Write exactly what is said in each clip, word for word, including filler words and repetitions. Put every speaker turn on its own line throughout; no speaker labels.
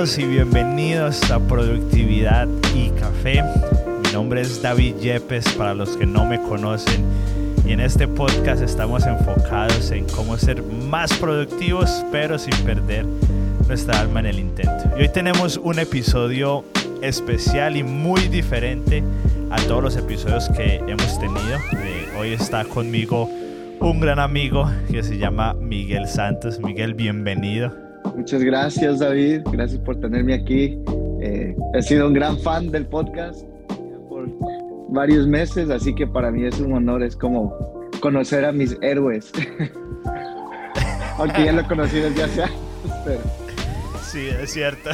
todos y bienvenidos a Productividad y Café. Mi nombre es David Yepes, para los que no me conocen, y en este podcast estamos enfocados en cómo ser más productivos, pero sin perder nuestra alma en el intento. Y hoy tenemos un episodio especial y muy diferente a todos los episodios que hemos tenido. Eh, hoy está conmigo un gran amigo que se llama Miguel Santos. Miguel, bienvenido.
Muchas gracias, David. Gracias por tenerme aquí. Eh, he sido un gran fan del podcast por varios meses, así que para mí es un honor. Es como conocer a mis héroes. Aunque ya lo conocí desde hace años, pero...
Sí, es cierto.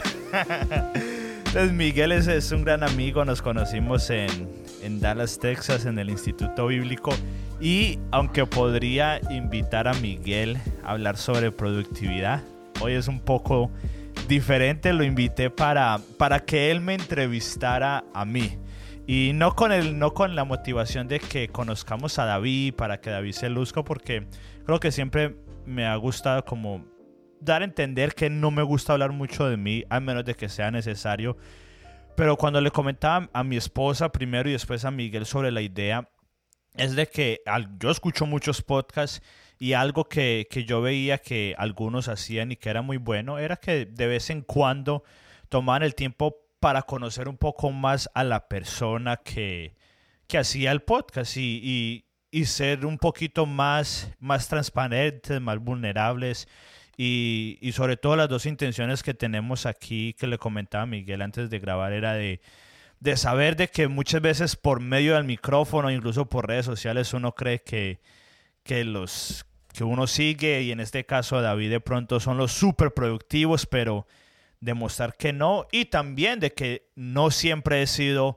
Entonces, Miguel es, es un gran amigo. Nos conocimos en, en Dallas, Texas, en el Instituto Bíblico. Y aunque podría invitar a Miguel a hablar sobre productividad, hoy es un poco diferente. Lo invité para, para que él me entrevistara a mí. Y no con, el, no con la motivación de que conozcamos a David, para que David se luzca, porque creo que siempre me ha gustado como dar a entender que no me gusta hablar mucho de mí, a menos de que sea necesario. Pero cuando le comentaba a mi esposa primero y después a Miguel sobre la idea, es de que al, yo escucho muchos podcasts y algo que, que yo veía que algunos hacían y que era muy bueno era que de vez en cuando tomaban el tiempo para conocer un poco más a la persona que, que hacía el podcast y, y, y ser un poquito más, más transparentes, más vulnerables y, y sobre todo las dos intenciones que tenemos aquí que le comentaba a Miguel antes de grabar era de de saber de que muchas veces por medio del micrófono, incluso por redes sociales, uno cree que, que los que uno sigue, y en este caso David de pronto son los súper productivos, pero demostrar que no, y también de que no siempre he sido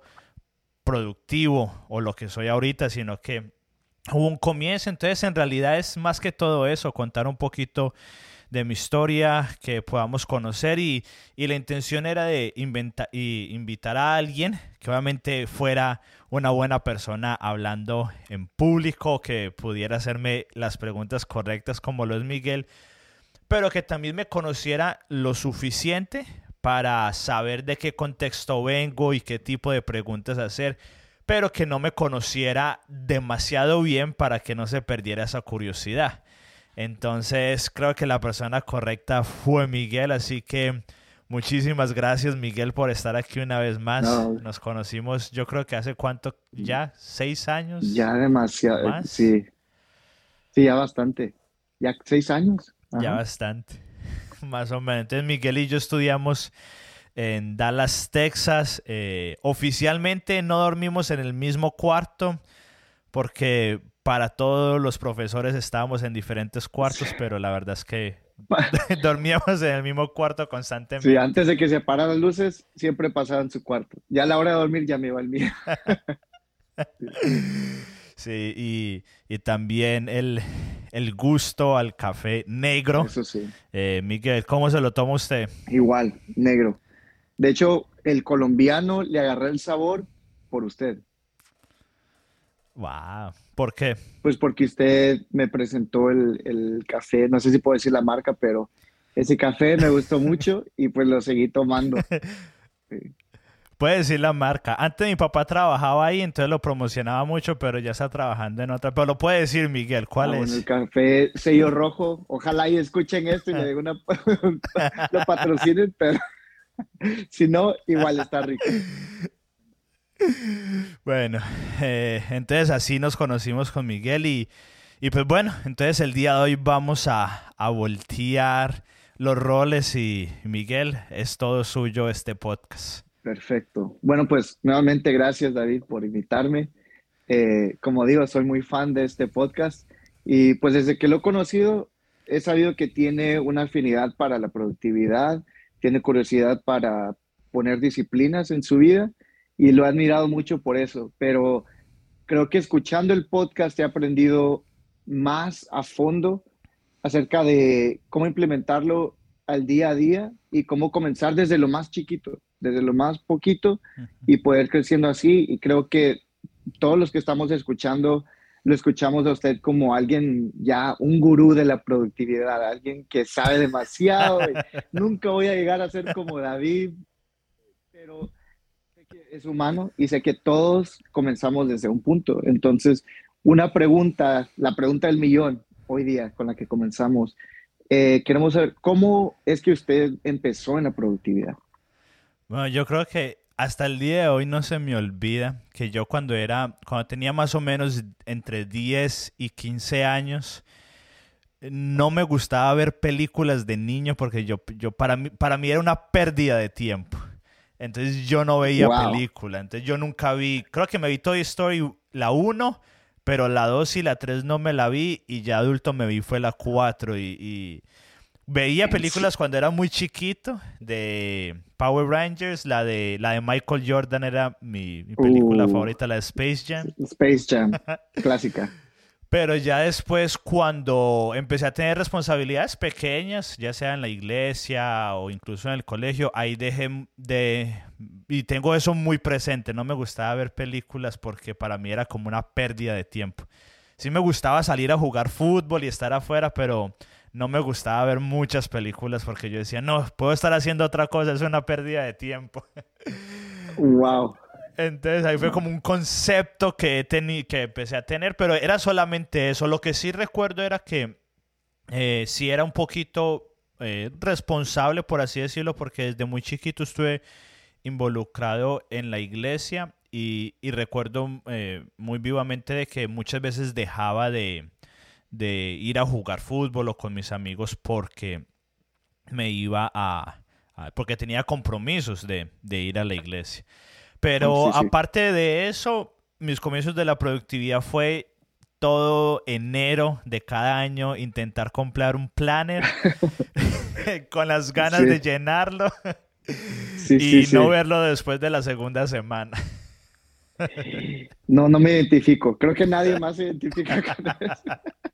productivo o lo que soy ahorita, sino que hubo un comienzo. Entonces en realidad es más que todo eso, contar un poquito de mi historia, que podamos conocer, y, y la intención era de inventa, y invitar a alguien que obviamente fuera una buena persona hablando en público, que pudiera hacerme las preguntas correctas como lo es Miguel, pero que también me conociera lo suficiente para saber de qué contexto vengo y qué tipo de preguntas hacer, pero que no me conociera demasiado bien para que no se perdiera esa curiosidad. Entonces creo que la persona correcta fue Miguel, así que muchísimas gracias, Miguel, por estar aquí una vez más. No. Nos conocimos, yo creo que hace cuánto, ya seis años.
Ya demasiado,
¿más?
sí, sí, ya bastante, ya seis años.
Ajá. Ya bastante, más o menos. Entonces Miguel y yo estudiamos en Dallas, Texas. Eh, oficialmente no dormimos en el mismo cuarto porque para todos los profesores estábamos en diferentes cuartos, pero la verdad es que dormíamos en el mismo cuarto constantemente.
Sí, antes de que se apagaran las luces, siempre pasaba en su cuarto. Ya a la hora de dormir ya me iba al mío.
Sí, y, y también el, el gusto al café negro.
Eso sí.
Eh, Miguel, ¿cómo se lo toma usted?
Igual, negro. De hecho, el colombiano le agarré el sabor por usted.
Wow. ¿Por qué?
Pues porque usted me presentó el, el café, no sé si puedo decir la marca, pero ese café me gustó mucho y pues lo seguí tomando. Sí.
Puede decir la marca. Antes mi papá trabajaba ahí, entonces lo promocionaba mucho, pero ya está trabajando en otra. Pero lo puede decir Miguel, ¿cuál
ah,
es?
Bueno, el café sello rojo. Ojalá y escuchen esto y le den una... lo patrocinen, pero si no, igual está rico.
Bueno, eh, entonces así nos conocimos con Miguel y, y pues bueno, entonces el día de hoy vamos a, a voltear los roles y Miguel, es todo suyo este podcast.
Perfecto. Bueno, pues nuevamente gracias, David, por invitarme. Eh, como digo, soy muy fan de este podcast y pues desde que lo he conocido he sabido que tiene una afinidad para la productividad, tiene curiosidad para poner disciplinas en su vida. Y lo he admirado mucho por eso, pero creo que escuchando el podcast he aprendido más a fondo acerca de cómo implementarlo al día a día y cómo comenzar desde lo más chiquito, desde lo más poquito y poder creciendo así. Y creo que todos los que estamos escuchando lo escuchamos a usted como alguien ya, un gurú de la productividad, alguien que sabe demasiado. Y nunca voy a llegar a ser como David, pero sé que es humano y sé que todos comenzamos desde un punto. Entonces, una pregunta, la pregunta del millón hoy día con la que comenzamos, eh, queremos saber cómo es que usted empezó en la productividad.
Bueno, yo creo que hasta el día de hoy no se me olvida que yo cuando era, cuando tenía más o menos entre diez y quince años, no me gustaba ver películas de niño porque yo, yo para mí, para mí era una pérdida de tiempo. Entonces yo no veía
Wow.
película. Entonces yo nunca vi, creo que me vi Toy Story la uno, pero la dos y la tres no me la vi y ya adulto me vi fue la cuatro y, y veía películas cuando era muy chiquito de Power Rangers, la de la de Michael Jordan era mi, mi película
Uh,
favorita, la de Space Jam.
Space Jam, clásica.
Pero ya después, cuando empecé a tener responsabilidades pequeñas, ya sea en la iglesia o incluso en el colegio, ahí dejé de... Y tengo eso muy presente. No me gustaba ver películas porque para mí era como una pérdida de tiempo. Sí me gustaba salir a jugar fútbol y estar afuera, pero no me gustaba ver muchas películas porque yo decía, no, puedo estar haciendo otra cosa, es una pérdida de tiempo.
Wow.
Entonces ahí fue como un concepto que, tení, que empecé a tener, pero era solamente eso. Lo que sí recuerdo era que eh, sí era un poquito eh, responsable, por así decirlo, porque desde muy chiquito estuve involucrado en la iglesia y, y recuerdo eh, muy vivamente de que muchas veces dejaba de, de ir a jugar fútbol o con mis amigos porque me iba a... a porque tenía compromisos de, de ir a la iglesia.
Oh,
Pero
sí, sí.
aparte de eso, mis comienzos de la productividad fue todo enero de cada año intentar comprar un planner con las ganas de
Sí,
llenarlo
sí, sí,
y no
sí.
verlo después de la segunda semana.
No, no me identifico. Creo que nadie más se identifica con eso.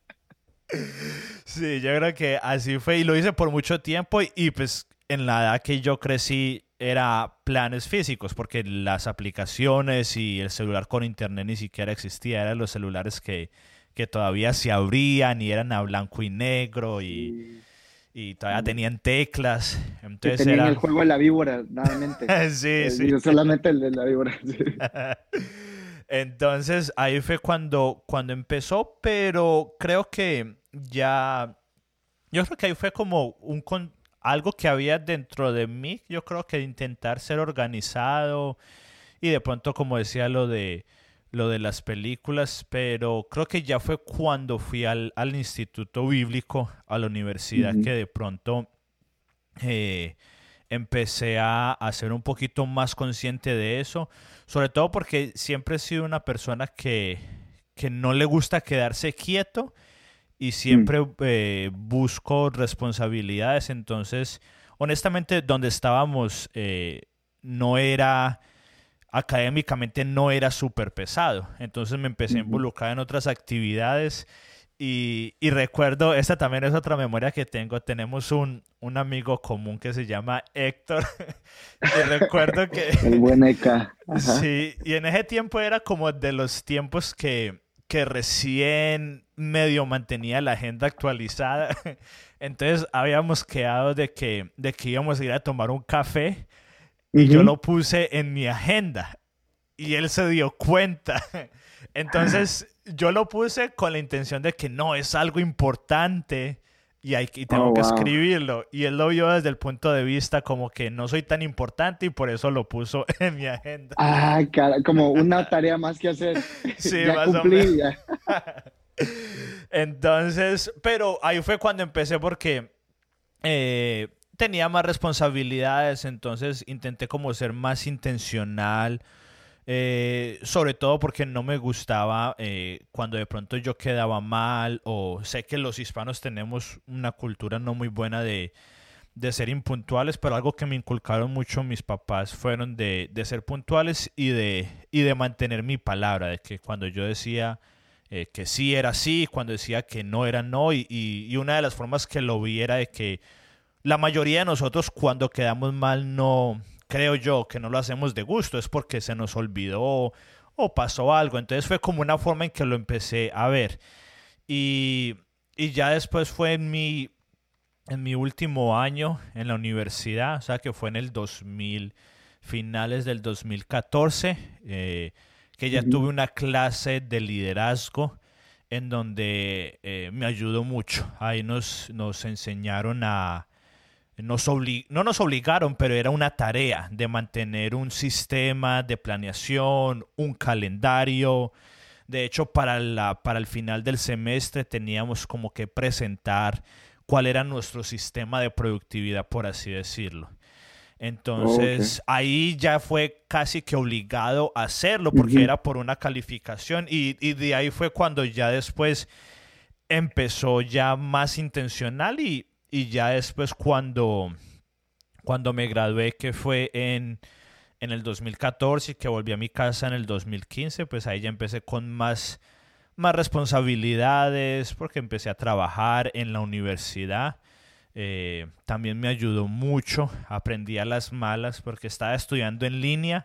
Sí, yo creo que así fue y lo hice por mucho tiempo y, y pues en la edad que yo crecí era planes físicos porque las aplicaciones y el celular con internet ni siquiera existía, eran los celulares que, que todavía se abrían y eran a blanco y negro y,
Y,
y todavía
y
tenían teclas,
que
entonces
tenían el
era...
juego de la víbora, nada mente.
Sí,
Eh,
sí.
digo, solamente el de la víbora. Sí.
Entonces ahí fue cuando, cuando empezó, pero creo que ya... Yo creo que ahí fue como un con- algo que había dentro de mí. Yo creo que intentar ser organizado y de pronto, como decía, lo de lo de las películas, pero creo que ya fue cuando fui al, al instituto bíblico, a la universidad,
Ujú,
que de pronto eh, empecé a, a ser un poquito más consciente de eso, sobre todo porque siempre he sido una persona que, que no le gusta quedarse quieto y
mm,
siempre eh, busco responsabilidades. Entonces, honestamente, donde estábamos eh, no era, académicamente no era súper pesado. Entonces me empecé a
ujú.
involucrar en otras actividades y, y recuerdo, esta también es otra memoria que tengo, tenemos un, un amigo común que se llama Héctor y recuerdo que
El buen Eka. Ajá.
sí, y en ese tiempo era como de los tiempos que, que recién medio mantenía la agenda actualizada. Entonces habíamos quedado de que, de que íbamos a ir a tomar un café y yo
Ujú.
lo puse en mi agenda y él se dio cuenta. Entonces yo lo puse con la intención de que no, es algo importante y, hay, y
Oh,
tengo que
wow.
escribirlo. Y él lo vio desde el punto de vista como que no soy tan importante y por eso lo puso en mi agenda.
Ah, cara, como una tarea más que hacer.
Sí,
Ya
más o menos.
cumplí, ya.
Entonces, pero ahí fue cuando empecé porque eh, tenía más responsabilidades, entonces intenté como ser más intencional, eh, sobre todo porque no me gustaba eh, cuando de pronto yo quedaba mal o sé que los hispanos tenemos una cultura no muy buena de, de ser impuntuales, pero algo que me inculcaron mucho mis papás fueron de, de ser puntuales y de, y de mantener mi palabra, de que cuando yo decía eh, que sí era sí, cuando decía que no era no, y, y, y una de las formas que lo vi era de que la mayoría de nosotros cuando quedamos mal no, creo yo, que no lo hacemos de gusto, es porque se nos olvidó o pasó algo. Entonces fue como una forma en que lo empecé a ver. Y, y ya después fue en mi, en mi último año en la universidad, o sea que fue en el dos mil, finales del dos mil catorce, eh, que ya
Ujú.
tuve una clase de liderazgo en donde eh, me ayudó mucho. Ahí nos, nos enseñaron a... Nos obli- no nos obligaron, pero era una tarea de mantener un sistema de planeación, un calendario. De hecho, para, la, para el final del semestre teníamos como que presentar cuál era nuestro sistema de productividad, por así decirlo.
Oh, ok.
Entonces ahí ya fue casi que obligado a hacerlo porque
Ujú.
era por una calificación y, y de ahí fue cuando ya después empezó ya más intencional y, y ya después cuando, cuando me gradué, que fue en, en el dos mil catorce y que volví a mi casa en el dos mil quince, pues ahí ya empecé con más, más responsabilidades porque empecé a trabajar en la universidad. Eh, también me ayudó mucho, aprendí a las malas porque estaba estudiando en línea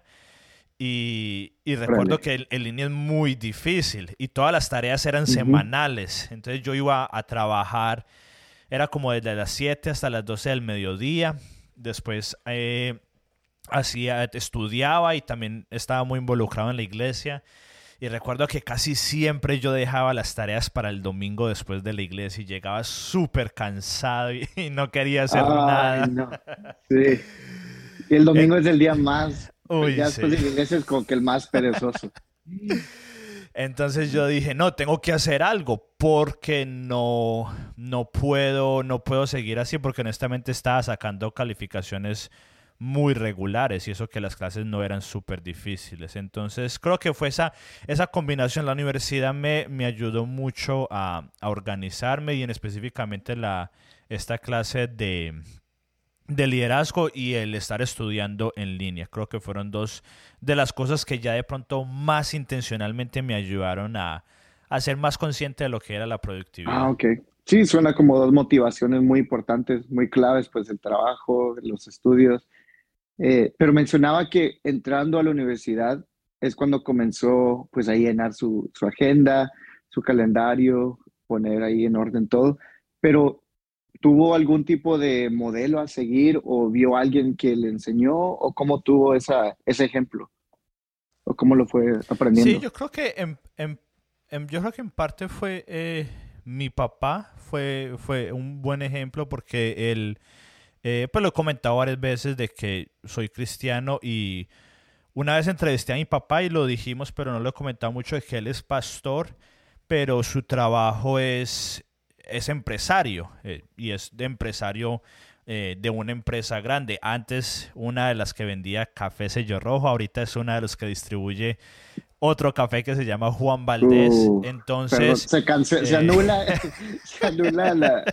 y, y recuerdo
Órale.
que el- en línea es muy difícil y todas las tareas eran
Ujú.
semanales. Entonces yo iba a trabajar, era como desde las siete hasta las doce del mediodía. Después eh, hacía, estudiaba y también estaba muy involucrado en la iglesia. Y recuerdo que casi siempre yo dejaba las tareas para el domingo después de la iglesia y llegaba súper cansado y, y no quería hacer
Ay,
nada.
no. Sí. Y el
Eh,
domingo es el día más,
uy,
ya después
sí.
de la iglesia es como que el más perezoso.
Entonces yo dije, no, tengo que hacer algo porque no, no puedo, no puedo seguir así porque honestamente estaba sacando calificaciones muy regulares y eso que las clases no eran súper difíciles. Entonces creo que fue esa, esa combinación. La universidad me, me ayudó mucho a, a organizarme y en específicamente la, esta clase de, de liderazgo y el estar estudiando en línea. Creo que fueron dos de las cosas que ya de pronto más intencionalmente me ayudaron a, a ser más consciente de lo que era la
Ah,
productividad.
ok. Sí, suena como dos motivaciones muy importantes, muy claves, pues el trabajo, los estudios. Eh, pero mencionaba que entrando a la universidad es cuando comenzó pues a llenar su, su agenda, su calendario, poner ahí en orden todo. Pero ¿tuvo algún tipo de modelo a seguir o vio a alguien que le enseñó o cómo tuvo esa, ese ejemplo o cómo lo fue
Sí,
aprendiendo?
yo creo que en, en- en- yo creo que en parte fue eh, mi papá fue, fue un buen ejemplo porque él, eh, pues lo he comentado varias veces de que soy cristiano y una vez entrevisté a mi papá y lo dijimos, pero no lo he comentado mucho, de que él es pastor, pero su trabajo es, es empresario eh, y es de empresario eh, de una empresa grande. Antes una de las que vendía café sello rojo, ahorita es una de las que distribuye otro café que se llama Juan Valdés.
Uh, perdón,
Entonces,
se, cance- se
eh,
anula, se anula la,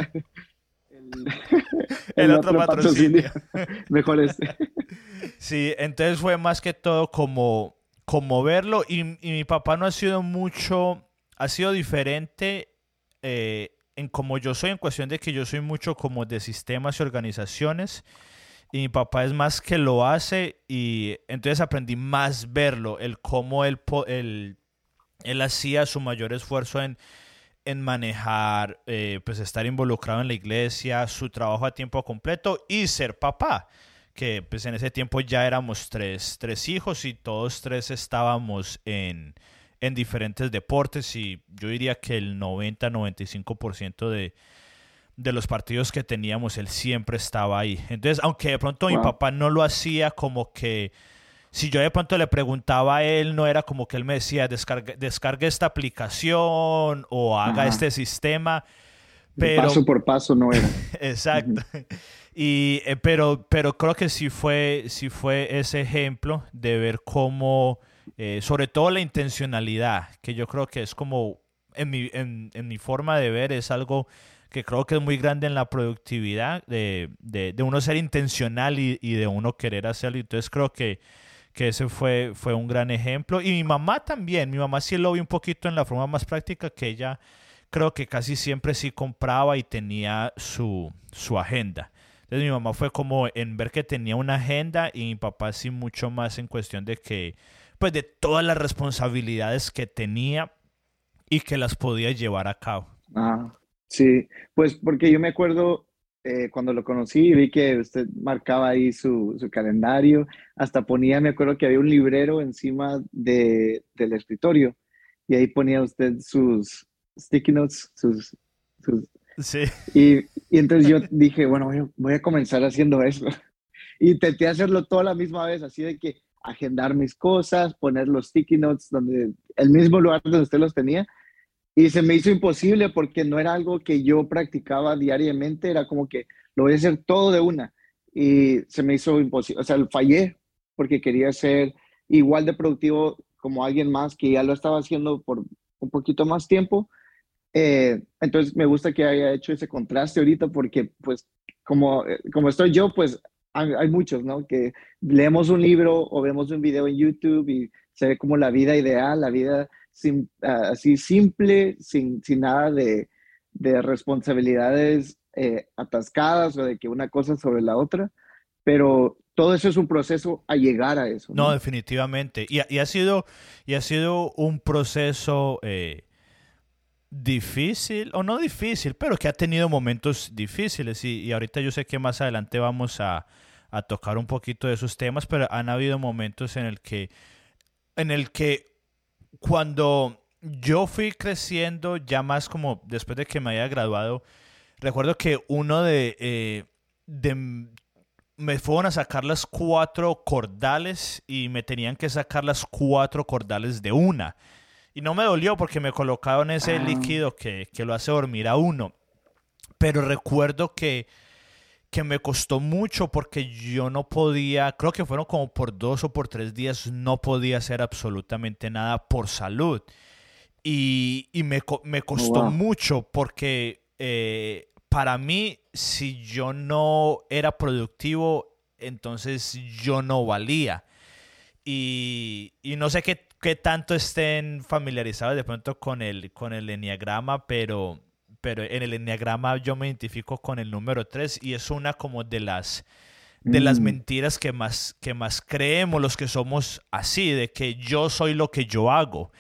el,
el
el
otro
otro patrocinio.
patrocinio.
Mejor este.
Sí, entonces fue más que todo como, como verlo y, y mi papá no ha sido mucho, ha sido diferente eh, en como yo soy, en cuestión de que yo soy mucho como de sistemas y organizaciones y mi papá es más que lo hace y entonces aprendí más verlo, el cómo él, po- él, él hacía su mayor esfuerzo en, en manejar, eh, pues estar involucrado en la iglesia, su trabajo a tiempo completo y ser papá, que pues en ese tiempo ya éramos tres, tres hijos y todos tres estábamos en, en diferentes deportes y yo diría que el noventa noventa y cinco por ciento de, de los partidos que teníamos él siempre estaba ahí. Entonces, aunque de pronto mi
Wow.
papá no lo hacía como que si yo de pronto le preguntaba a él, no era como que él me decía, descargue, descargue esta aplicación o haga
Ajá.
este sistema,
Paso
pero,
por paso no era.
exacto.
Ujú.
Y, eh, pero, pero creo que sí fue, sí fue ese ejemplo de ver cómo, eh, sobre todo la intencionalidad, que yo creo que es como, en mi, en, en mi forma de ver, es algo que creo que es muy grande en la productividad, de, de, de uno ser intencional y, y de uno querer hacerlo. Entonces creo que que ese fue, fue un gran ejemplo. Y mi mamá también, mi mamá sí lo vi un poquito en la forma más práctica, que ella creo que casi siempre sí compraba y tenía su, su agenda. Entonces mi mamá fue como en ver que tenía una agenda y mi papá sí mucho más en cuestión de que pues de todas las responsabilidades que tenía y que las podía llevar a cabo.
Ah, sí, pues porque yo me acuerdo eh, cuando lo conocí, vi que usted marcaba ahí su, su calendario, hasta ponía, me acuerdo que había un librero encima de, del escritorio y ahí ponía usted sus sticky notes, sus, sus,
Sí.
y, y entonces yo dije, bueno, voy a, voy a comenzar haciendo eso. Y intenté hacerlo toda la misma vez, así de que agendar mis cosas, poner los sticky notes donde el mismo lugar donde usted los tenía. Y se me hizo imposible porque no era algo que yo practicaba diariamente, era como que lo voy a hacer todo de una. Y se me hizo imposible, o sea, fallé porque quería ser igual de productivo como alguien más que ya lo estaba haciendo por un poquito más tiempo. Eh, entonces me gusta que haya hecho ese contraste ahorita porque pues como, eh, como estoy yo, pues hay, hay muchos, ¿no? Que leemos un libro o vemos un video en YouTube y se ve como la vida ideal, la vida sim- ah, así simple, sin, sin nada de, de responsabilidades eh, atascadas o de que una cosa sobre la otra, pero todo eso es un proceso a llegar a eso,
No,
¿no?
definitivamente. Y, ha- y ha sido, y ha sido un proceso eh, difícil, o no difícil, pero que ha tenido momentos difíciles. Y, y ahorita yo sé que más adelante vamos a, a tocar un poquito de esos temas, pero han habido momentos en el que, en el que cuando yo fui creciendo, ya más como después de que me haya graduado, recuerdo que uno de, eh, de me fueron a sacar las cuatro cordales y me tenían que sacar las cuatro cordales de una. Y no me dolió porque me colocaron ese
Ah,
líquido que, que lo hace dormir a uno. Pero recuerdo que, que me costó mucho porque yo no podía, creo que fueron como por dos o por tres días, no podía hacer absolutamente nada por salud. Y, y me, co- me
oh,
costó
wow.
mucho porque eh, para mí, si yo no era productivo, entonces yo no valía. Y, y no sé qué, qué tanto estén familiarizados de pronto con el, con el enneagrama, pero, pero en el enneagrama yo me identifico con el número tres y es una como de las, de las
Mm,
mentiras que más, que más creemos los que somos así, de que yo soy lo que yo hago.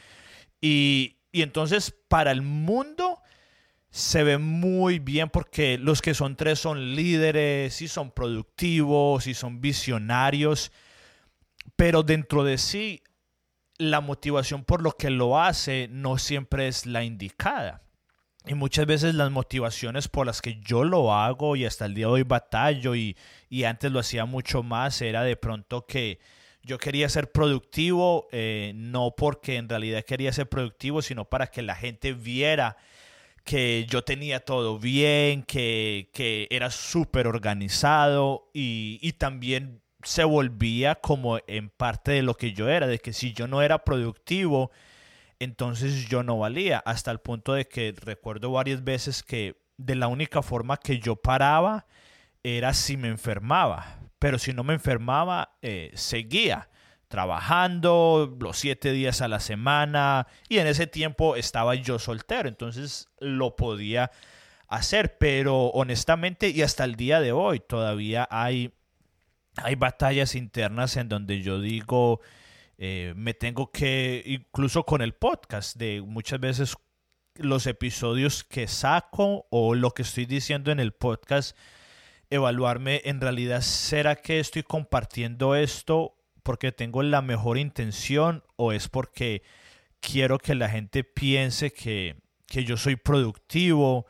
Y, y entonces para el mundo se ve muy bien porque los que son tres son líderes y son productivos y son visionarios, pero dentro de sí la motivación por lo que lo hace no siempre es la indicada. Y muchas veces las motivaciones por las que yo lo hago y hasta el día de hoy batallo y, y antes lo hacía mucho más era de pronto que yo quería ser productivo, eh, no porque en realidad quería ser productivo, sino para que la gente viera que yo tenía todo bien, que, que era súper organizado y, y también se volvía como en parte de lo que yo era, de que si yo no era productivo, entonces yo no valía, hasta el punto de que recuerdo varias veces que de la única forma que yo paraba era si me enfermaba, pero si no me enfermaba, eh, seguía trabajando los siete días a la semana y en ese tiempo estaba yo soltero, entonces lo podía hacer, pero honestamente y hasta el día de hoy todavía hay, hay batallas internas en donde yo digo, eh, me tengo que, incluso con el podcast, de muchas veces los episodios que saco o lo que estoy diciendo en el podcast, evaluarme en realidad, ¿será que estoy compartiendo esto porque tengo la mejor intención o es porque quiero que la gente piense que, que yo soy productivo?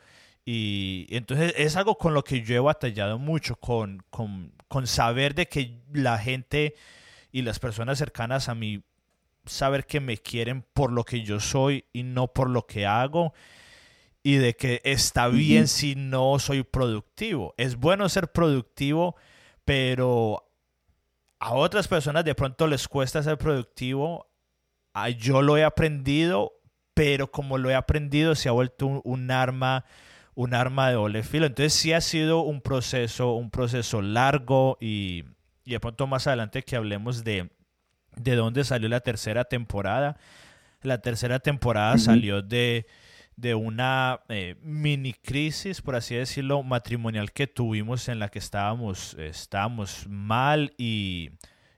Y entonces es algo con lo que yo he batallado mucho, con, con, con saber de que la gente y las personas cercanas a mí saber que me quieren por lo que yo soy y no por lo que hago y de que está bien
ujú.
si no soy productivo. Es bueno ser productivo, pero a otras personas de pronto les cuesta ser productivo. Ah, yo lo he aprendido, pero como lo he aprendido se ha vuelto un, un arma un arma de doble filo. Entonces sí ha sido un proceso, un proceso largo y, y de pronto más adelante que hablemos de, de dónde salió la tercera temporada. La tercera temporada
Ujú.
salió de, de una eh, mini crisis, por así decirlo, matrimonial que tuvimos en la que estábamos, estábamos mal y,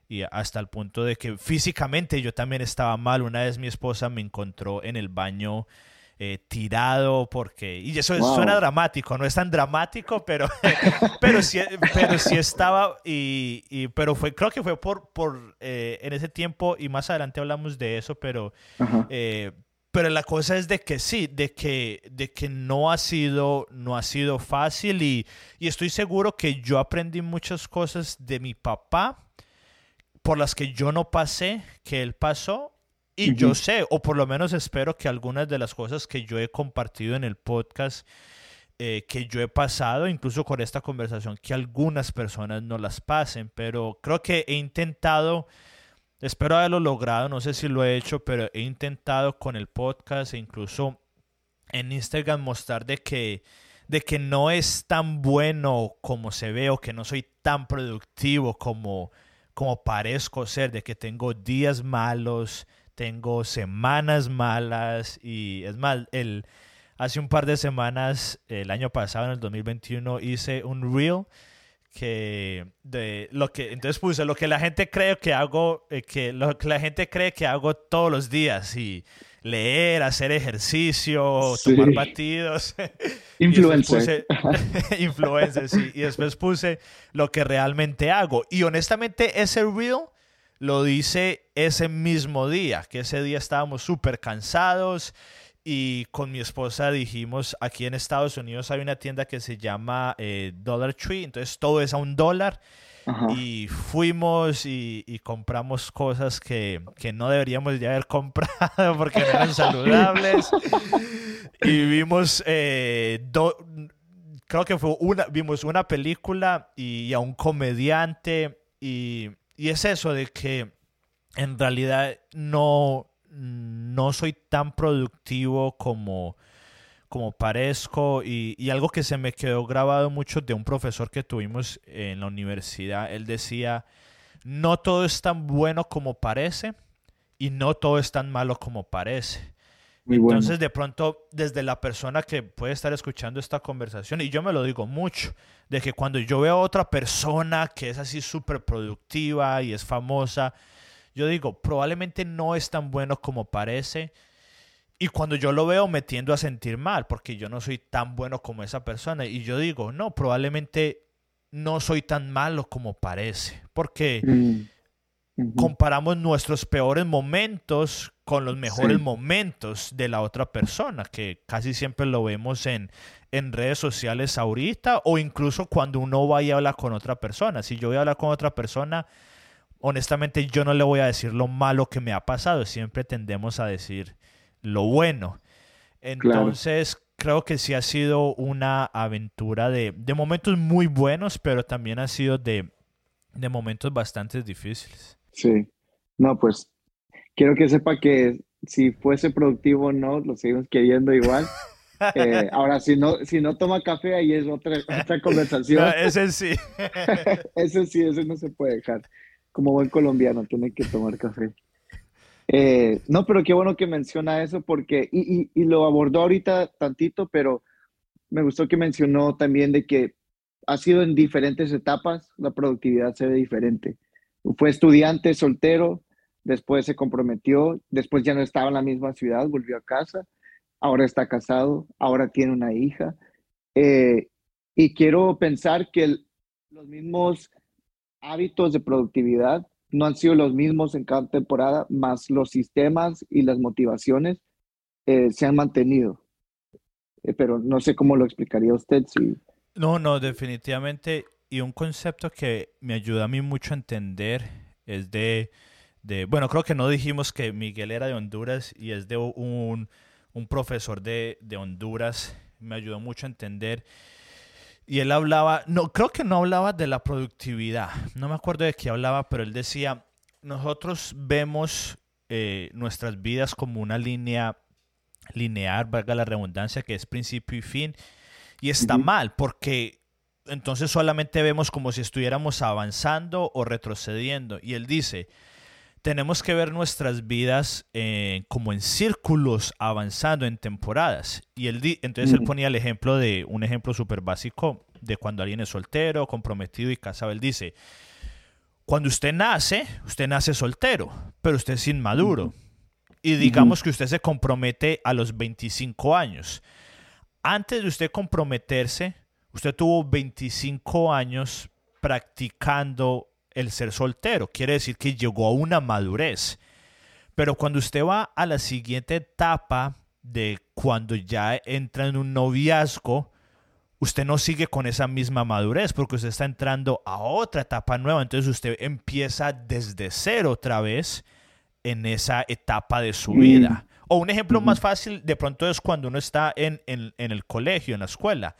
y hasta el punto de que físicamente yo también estaba mal. Una vez mi esposa me encontró en el baño eh, tirado porque... Y eso
Wow.
suena dramático, no es tan dramático, pero, pero, sí, pero sí estaba... Y, y, pero fue, creo que fue por, por eh, en ese tiempo, y más adelante hablamos de eso, pero...
Ajá.
Eh, pero la cosa es de que sí, de que, de que no ha sido, no ha sido fácil y, y estoy seguro que yo aprendí muchas cosas de mi papá por las que yo no pasé, que él pasó. Y
Uh-huh.
yo sé, o por lo menos espero que algunas de las cosas que yo he compartido en el podcast, eh, que yo he pasado, incluso con esta conversación, que algunas personas no las pasen. Pero creo que he intentado, espero haberlo logrado, no sé si lo he hecho, pero he intentado con el podcast e incluso en Instagram mostrar de que, de que no es tan bueno como se ve o que no soy tan productivo como, como parezco ser, de que tengo días malos, tengo semanas malas y es más, el, hace un par de semanas, el año pasado, en el dos mil veintiuno, hice un reel que de lo que entonces puse lo que la gente cree que hago eh, que lo que la gente cree que hago todos los días y leer, hacer ejercicio,
Sí.
tomar batidos.
Influencer.
Influencer, sí. Y después puse lo que realmente hago. Y honestamente ese reel lo dice ese mismo día, que ese día estábamos súper cansados. Y con mi esposa dijimos, aquí en Estados Unidos hay una tienda que se llama eh, Dollar Tree, entonces todo es a un dólar.
Ajá.
Y fuimos y, y compramos cosas que, que no deberíamos de haber comprado porque no eran saludables. Y vimos, eh, do, creo que fue una, vimos una película y, y a un comediante. Y, y es eso de que en realidad no... no soy tan productivo como, como parezco y, y algo que se me quedó grabado mucho de un profesor que tuvimos en la universidad, él decía, no todo es tan bueno como parece y no todo es tan malo como parece.
Muy
Entonces
bueno.
de pronto desde la persona que puede estar escuchando esta conversación, y yo me lo digo mucho, de que cuando yo veo a otra persona que es así súper productiva y es famosa, yo digo, probablemente no es tan bueno como parece. Y cuando yo lo veo me tiendo a sentir mal porque yo no soy tan bueno como esa persona. Y yo digo, no, probablemente no soy tan malo como parece. Porque
Mm. Uh-huh.
comparamos nuestros peores momentos con los mejores
Sí.
momentos de la otra persona, que casi siempre lo vemos en, en redes sociales ahorita o incluso cuando uno va y habla con otra persona. Si yo voy a hablar con otra persona, honestamente yo no le voy a decir lo malo que me ha pasado, siempre tendemos a decir lo bueno. Entonces claro, creo que sí ha sido una aventura de, de momentos muy buenos, pero también ha sido de, de momentos bastante difíciles.
Sí. No, pues quiero que sepa que si fuese productivo o no, lo seguimos queriendo igual. Eh, ahora, si no, si no toma café, ahí es otra, otra conversación.
No, ese sí.
Ese sí, ese no se puede dejar. Como buen colombiano, tiene que tomar café. Eh, no, pero qué bueno que menciona eso porque, y, y, y lo abordó ahorita tantito, pero me gustó que mencionó también de que ha sido en diferentes etapas, la productividad se ve diferente. Fue estudiante, soltero, después se comprometió, después ya no estaba en la misma ciudad, volvió a casa, ahora está casado, ahora tiene una hija. Eh, y quiero pensar que el, los mismos hábitos de productividad no han sido los mismos en cada temporada, más los sistemas y las motivaciones eh, se han mantenido. Eh, pero no sé cómo lo explicaría usted. Si...
No, no, definitivamente. Y un concepto que me ayuda a mí mucho a entender es de, de bueno, creo que no dijimos que Miguel era de Honduras y es de un, un profesor de, de Honduras. Me ayudó mucho a entender. Y él hablaba, no, creo que no hablaba de la productividad, no me acuerdo de qué hablaba, pero él decía, nosotros vemos eh, nuestras vidas como una línea lineal, valga la redundancia, que es principio y fin, y está
Uh-huh.
mal, porque entonces solamente vemos como si estuviéramos avanzando o retrocediendo. Y él dice, tenemos que ver nuestras vidas eh, como en círculos avanzando en temporadas. Y él di entonces
Uh-huh.
él ponía el ejemplo de un ejemplo súper básico de cuando alguien es soltero, comprometido y casado. Él dice, Cuando usted nace, usted nace soltero, pero usted es inmaduro.
Ujú,
Y
ujú,
digamos que usted se compromete a los veinticinco años. Antes de usted comprometerse, usted tuvo veinticinco años practicando el ser soltero. Quiere decir que llegó a una madurez. Pero cuando usted va a la siguiente etapa de cuando ya entra en un noviazgo, usted no sigue con esa misma madurez porque usted está entrando a otra etapa nueva. Entonces usted empieza desde cero otra vez en esa etapa de su
mm,
vida. O un ejemplo
ujú,
más fácil de pronto es cuando uno está en, en, en el colegio, en la escuela.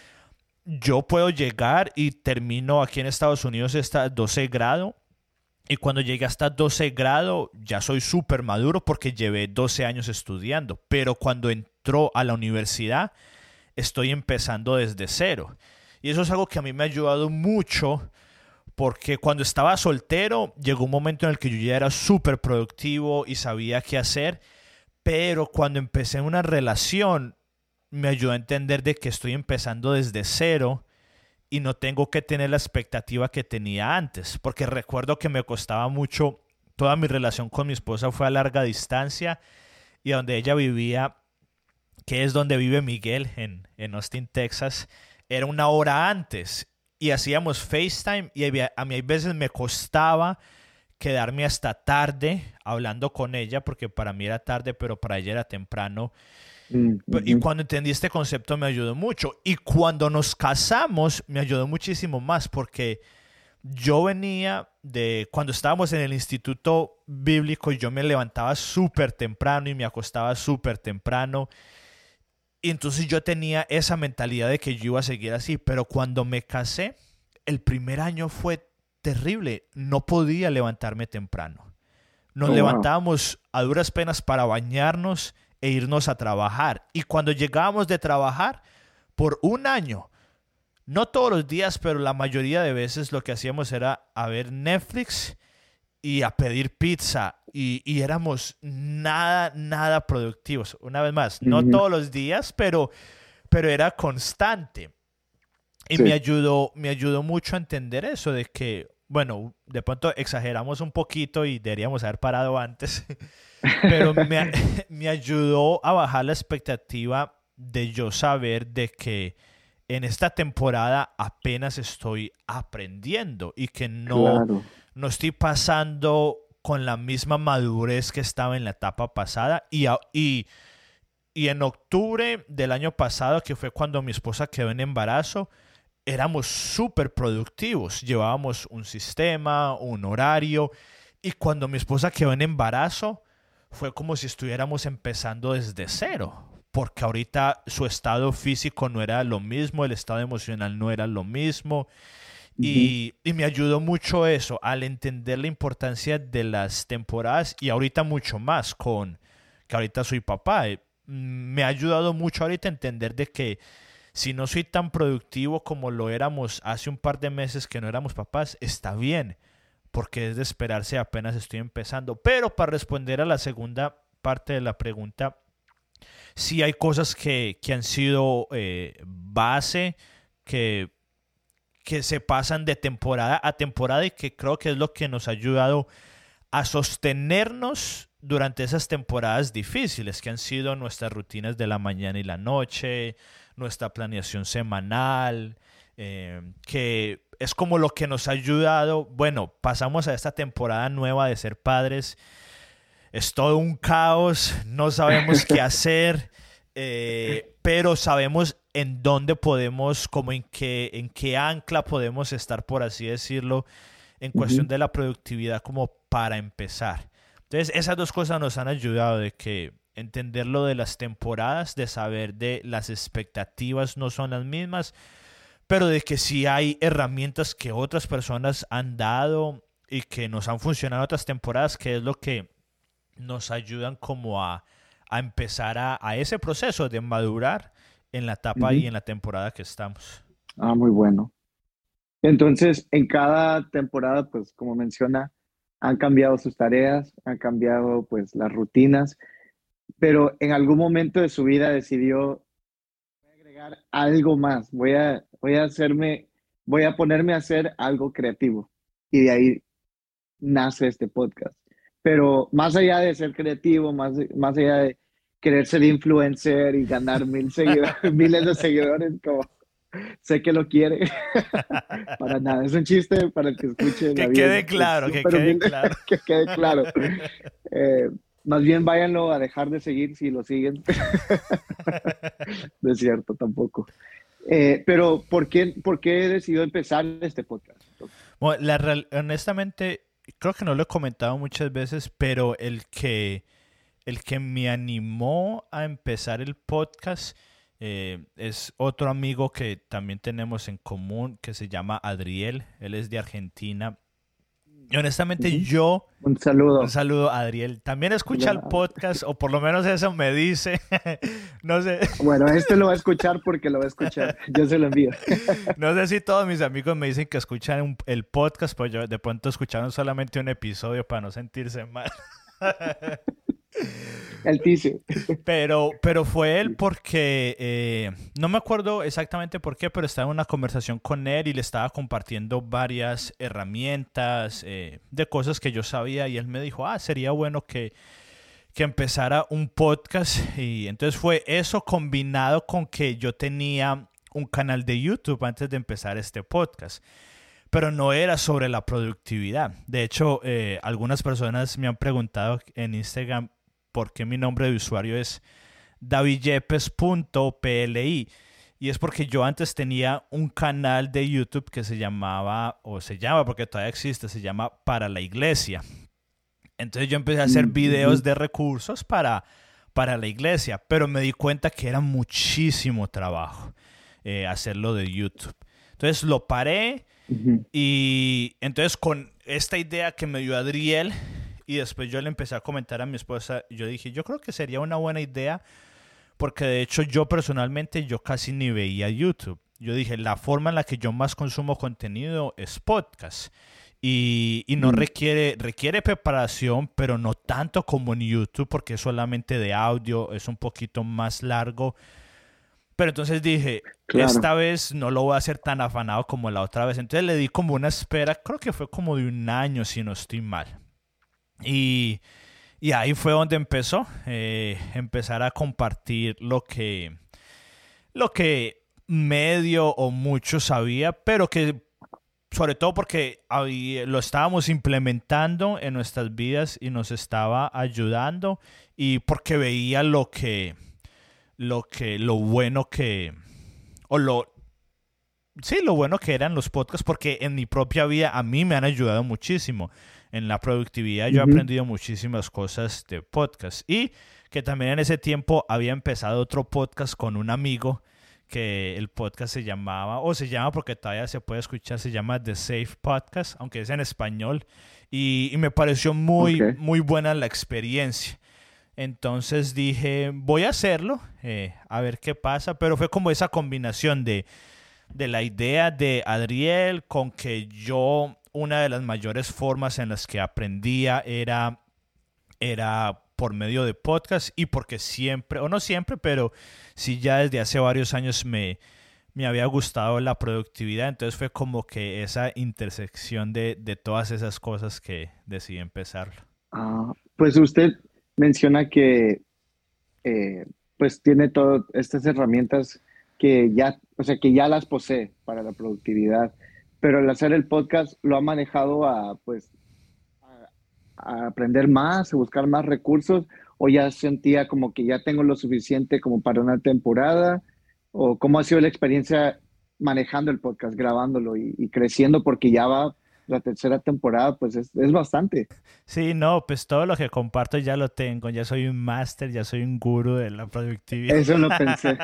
Yo puedo llegar y termino aquí en Estados Unidos hasta doce grado. Y cuando llegué hasta doce grado ya soy súper maduro porque llevé doce años estudiando. Pero cuando entró a la universidad estoy empezando desde cero. Y eso es algo que a mí me ha ayudado mucho porque cuando estaba soltero llegó un momento en el que yo ya era súper productivo y sabía qué hacer, pero cuando empecé una relación me ayudó a entender de que estoy empezando desde cero y no tengo que tener la expectativa que tenía antes, porque recuerdo que me costaba mucho, toda mi relación con mi esposa fue a larga distancia y donde ella vivía, que es donde vive Miguel, en, en Austin, Texas, era una hora antes y hacíamos FaceTime y había- a mí a veces me costaba quedarme hasta tarde hablando con ella porque para mí era tarde, pero para ella era temprano.
mm,
Y
ujú.
cuando entendí este concepto me ayudó mucho. Y cuando nos casamos me ayudó muchísimo más porque yo venía de cuando estábamos en el instituto bíblico, yo me levantaba súper temprano y me acostaba súper temprano. Y entonces yo tenía esa mentalidad de que yo iba a seguir así. Pero cuando me casé, el primer año fue terrible. No podía levantarme temprano. Nos
Oh, wow.
levantábamos a duras penas para bañarnos e irnos a trabajar. Y cuando llegábamos de trabajar, por un año, no todos los días, pero la mayoría de veces lo que hacíamos era a ver Netflix y a pedir pizza. Y, y éramos nada, nada productivos. Una vez más, no
Ujú,
todos los días, pero, pero era constante. Y me
sí,
ayudó, me ayudó mucho a entender eso de que, bueno, de pronto exageramos un poquito y deberíamos haber parado antes, pero me, me ayudó a bajar la expectativa de yo saber de que en esta temporada apenas estoy aprendiendo y que no,
claro.
no estoy pasando con la misma madurez que estaba en la etapa pasada y, a- y, y en octubre del año pasado, que fue cuando mi esposa quedó en embarazo, éramos súper productivos, llevábamos un sistema, un horario, y cuando mi esposa quedó en embarazo, fue como si estuviéramos empezando desde cero, porque ahorita su estado físico no era lo mismo, el estado emocional no era lo mismo,
Ujú,
y, y me ayudó mucho eso, al entender la importancia de las temporadas, y ahorita mucho más con que ahorita soy papá. eh, Me ha ayudado mucho ahorita a entender de que si no soy tan productivo como lo éramos hace un par de meses que no éramos papás, está bien, porque es de esperarse apenas estoy empezando. Pero para responder a la segunda parte de la pregunta, sí hay cosas que, que han sido eh, base, que, que se pasan de temporada a temporada y que creo que es lo que nos ha ayudado a sostenernos durante esas temporadas difíciles que han sido nuestras rutinas de la mañana y la noche, nuestra planeación semanal, eh, que es como lo que nos ha ayudado. Bueno, pasamos a esta temporada nueva de ser padres, es todo un caos, no sabemos qué hacer, eh, pero sabemos en dónde podemos, como en qué, en qué ancla podemos estar, por así decirlo, en cuestión
ujú.
de la productividad como para empezar. Entonces, esas dos cosas nos han ayudado de que entender lo de las temporadas, de saber de las expectativas no son las mismas, pero de que sí hay herramientas que otras personas han dado y que nos han funcionado en otras temporadas, que es lo que nos ayudan como a, a empezar a, a ese proceso de madurar en la etapa y
Ujú.
en la temporada que estamos.
Ah, muy bueno. Entonces, en cada temporada, pues como menciona, han cambiado sus tareas, han cambiado pues las rutinas, pero en algún momento de su vida decidió agregar algo más. Voy a, voy a hacerme, voy a ponerme a hacer algo creativo. Y de ahí nace este podcast. Pero más allá de ser creativo, más, más allá de querer ser influencer y ganar mil seguidores, miles de seguidores, como sé que lo quiere. Para nada, es un chiste para el que escuche.
Que quede claro, que quede claro.
Que quede claro. Eh, más bien váyanlo a dejar de seguir si lo siguen. No es cierto, tampoco. Eh, pero, ¿por qué, ¿por qué decidió empezar este podcast?
Bueno, la real, honestamente, creo que no lo he comentado muchas veces, pero el que, el que me animó a empezar el podcast eh, es otro amigo que también tenemos en común, que se llama Adriel. Él es de Argentina. Y honestamente
Uh-huh.
yo...
Un saludo.
Un saludo a Adriel. También escucha el podcast, o por lo menos eso me dice. No sé.
Bueno, este lo va a escuchar porque lo va a escuchar. Yo se lo envío.
No sé si todos mis amigos me dicen que escuchan un, el podcast, pues yo de pronto escucharon solamente un episodio para no sentirse mal.
El teaser.
Pero, pero fue él porque, eh, no me acuerdo exactamente por qué, pero estaba en una conversación con él y le estaba compartiendo varias herramientas eh, de cosas que yo sabía y él me dijo, ah, sería bueno que, que empezara un podcast. Y entonces fue eso combinado con que yo tenía un canal de YouTube antes de empezar este podcast. Pero no era sobre la productividad. De hecho, eh, algunas personas me han preguntado en Instagram por qué mi nombre de usuario es davidyepes punto pli. Y es porque yo antes tenía un canal de YouTube que se llamaba, o se llama porque todavía existe, se llama Para la Iglesia. Entonces yo empecé a hacer videos de recursos para, para la iglesia, pero me di cuenta que era muchísimo trabajo eh, hacerlo de YouTube. Entonces lo paré. Uh-huh. Y entonces con esta idea que me dio Adriel y después yo le empecé a comentar a mi esposa, yo dije, yo creo que sería una buena idea porque de hecho yo personalmente yo casi ni veía YouTube. Yo dije, la forma en la que yo más consumo contenido es podcast y, y no uh-huh. requiere, requiere preparación, pero no tanto como en YouTube porque es solamente de audio, es un poquito más largo. Pero entonces dije, claro, esta vez no lo voy a hacer tan afanado como la otra vez. Entonces le di como una espera, creo que fue como de un año si no estoy mal. Y, y ahí fue donde empezó, eh, empezar a compartir lo que, lo que medio o mucho sabía, pero que sobre todo porque había, lo estábamos implementando en nuestras vidas y nos estaba ayudando y porque veía lo que... lo que lo bueno que o lo sí lo bueno que eran los podcasts porque en mi propia vida a mí me han ayudado muchísimo en la productividad. Yo uh-huh. he aprendido muchísimas cosas de podcast y que también en ese tiempo había empezado otro podcast con un amigo que el podcast se llamaba o se llama porque todavía se puede escuchar, se llama The Safe Podcast, aunque es en español y, y me pareció muy okay. muy buena la experiencia. Entonces dije, voy a hacerlo, eh, a ver qué pasa. Pero fue como esa combinación de, de la idea de Adriel con que yo, una de las mayores formas en las que aprendía era, era por medio de podcast y porque siempre, o no siempre, pero sí ya desde hace varios años me, me había gustado la productividad. Entonces fue como que esa intersección de, de todas esas cosas que decidí empezarlo.
Ah, pues usted... menciona que eh, pues tiene todas estas herramientas que ya, o sea, que ya las posee para la productividad, pero al hacer el podcast lo ha manejado a pues a, a aprender más, a buscar más recursos, o ya sentía como que ya tengo lo suficiente como para una temporada, o cómo ha sido la experiencia manejando el podcast, grabándolo y, y creciendo porque ya va la tercera temporada, pues es, es bastante.
Sí, no, pues todo lo que comparto ya lo tengo, ya soy un máster, ya soy un gurú de la productividad.
Eso no pensé.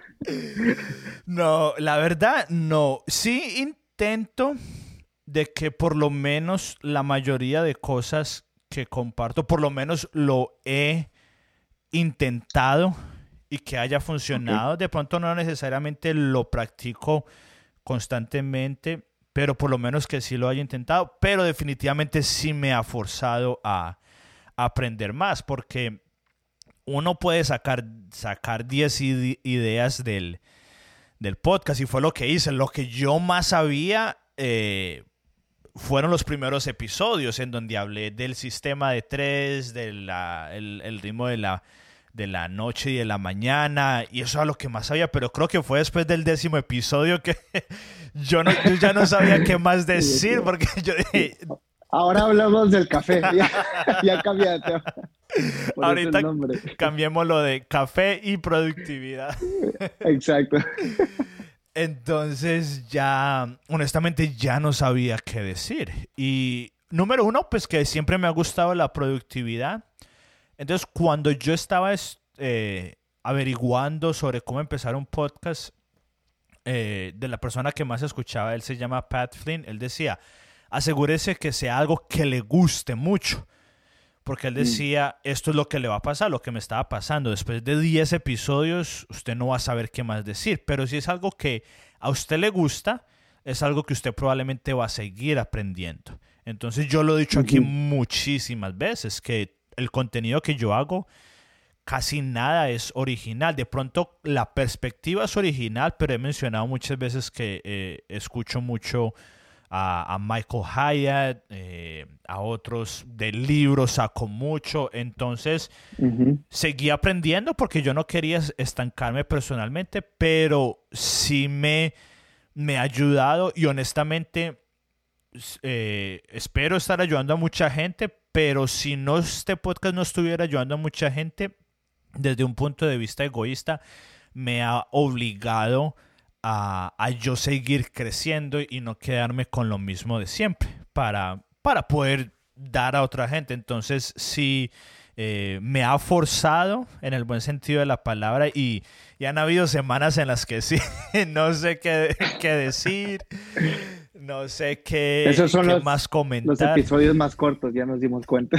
No, la verdad, no. Sí intento de que por lo menos la mayoría de cosas que comparto, por lo menos lo he intentado y que haya funcionado. Okay. De pronto no necesariamente lo practico constantemente, pero por lo menos que sí lo haya intentado, pero definitivamente sí me ha forzado a, a aprender más, porque uno puede sacar sacar diez ideas del, del podcast, y fue lo que hice. Lo que yo más sabía, eh, fueron los primeros episodios en donde hablé del sistema de tres, del el, el ritmo de la, de la noche y de la mañana, y eso era lo que más sabía, pero creo que fue después del décimo episodio que yo, no, yo ya no sabía qué más decir, porque yo dije...
Ahora hablamos del café, ya, ya cambia de tema. Por
ahorita cambiemos lo de café y productividad.
Exacto.
Entonces ya, honestamente, ya no sabía qué decir. Y número uno, pues que siempre me ha gustado la productividad. Entonces, cuando yo estaba eh, averiguando sobre cómo empezar un podcast, eh, de la persona que más escuchaba, él se llama Pat Flynn, él decía, asegúrese que sea algo que le guste mucho. Porque él decía, esto es lo que le va a pasar, lo que me estaba pasando. Después de diez episodios, usted no va a saber qué más decir. Pero si es algo que a usted le gusta, es algo que usted probablemente va a seguir aprendiendo. Entonces yo lo he dicho aquí uh-huh. muchísimas veces, que el contenido que yo hago, casi nada es original. De pronto la perspectiva es original, pero he mencionado muchas veces que eh, escucho mucho... A, a Michael Hyatt, eh, a otros de libros saco mucho, entonces uh-huh. seguí aprendiendo porque yo no quería estancarme personalmente, pero sí me, me ha ayudado y honestamente eh, espero estar ayudando a mucha gente, pero si no este podcast no estuviera ayudando a mucha gente, desde un punto de vista egoísta, me ha obligado A, a yo seguir creciendo y no quedarme con lo mismo de siempre para, para poder dar a otra gente. Entonces sí eh, me ha forzado en el buen sentido de la palabra y, y han habido semanas en las que sí, no sé qué, qué decir, no sé qué,
Esos son
qué
los,
más comentar.
Los episodios más cortos, ya nos dimos cuenta.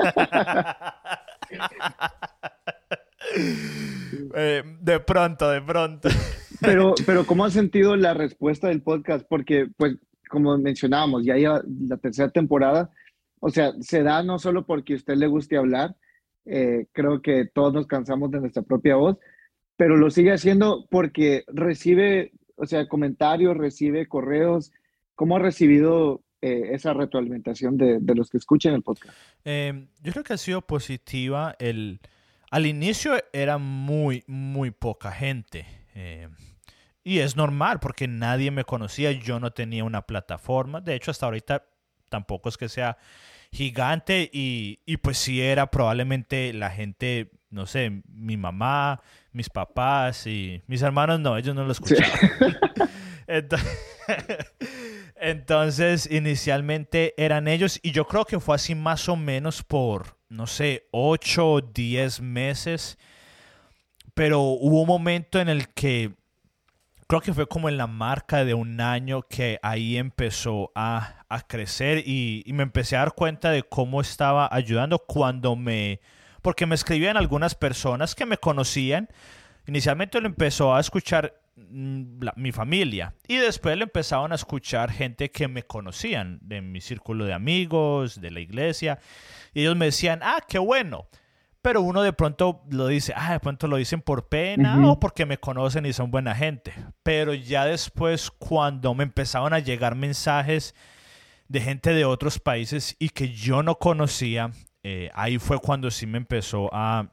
eh, de pronto, de pronto.
Pero, pero ¿cómo has sentido la respuesta del podcast? Porque, pues, como mencionábamos, ya lleva la tercera temporada. O sea, se da no solo porque a usted le guste hablar, eh, creo que todos nos cansamos de nuestra propia voz, pero lo sigue haciendo porque recibe, o sea, comentarios, recibe correos. ¿Cómo ha recibido eh, esa retroalimentación de, de los que escuchan el podcast?
Eh, yo creo que ha sido positiva. El, al inicio era muy, muy poca gente. Eh, y es normal porque nadie me conocía, yo no tenía una plataforma, de hecho hasta ahorita tampoco es que sea gigante y, y pues sí era probablemente la gente, no sé, mi mamá, mis papás y mis hermanos no, ellos no lo escuchaban. Sí. Entonces, entonces inicialmente eran ellos y yo creo que fue así más o menos por, no sé, ocho o diez meses. Pero hubo un momento en el que, creo que fue como en la marca de un año que ahí empezó a, a crecer y, y me empecé a dar cuenta de cómo estaba ayudando cuando me... Porque me escribían algunas personas que me conocían. Inicialmente lo empezó a escuchar la, mi familia y después lo empezaron a escuchar gente que me conocían de mi círculo de amigos, de la iglesia. Y ellos me decían, ah, qué bueno. Pero uno de pronto lo dice, ah, de pronto lo dicen por pena uh-huh. o porque me conocen y son buena gente. Pero ya después, cuando me empezaron a llegar mensajes de gente de otros países y que yo no conocía, eh, ahí fue cuando sí me empezó a,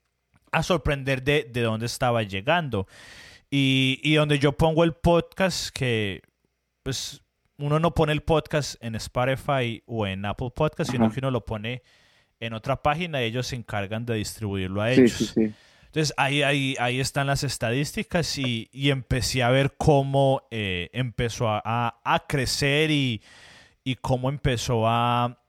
a sorprender de, de dónde estaba llegando. Y, y donde yo pongo el podcast, que pues uno no pone el podcast en Spotify o en Apple Podcast, uh-huh. sino que uno lo pone en otra página y ellos se encargan de distribuirlo a ellos.
Sí, sí, sí.
Entonces ahí, ahí, ahí están las estadísticas y, y empecé a ver cómo eh, empezó a, a, a crecer y, y cómo empezó a,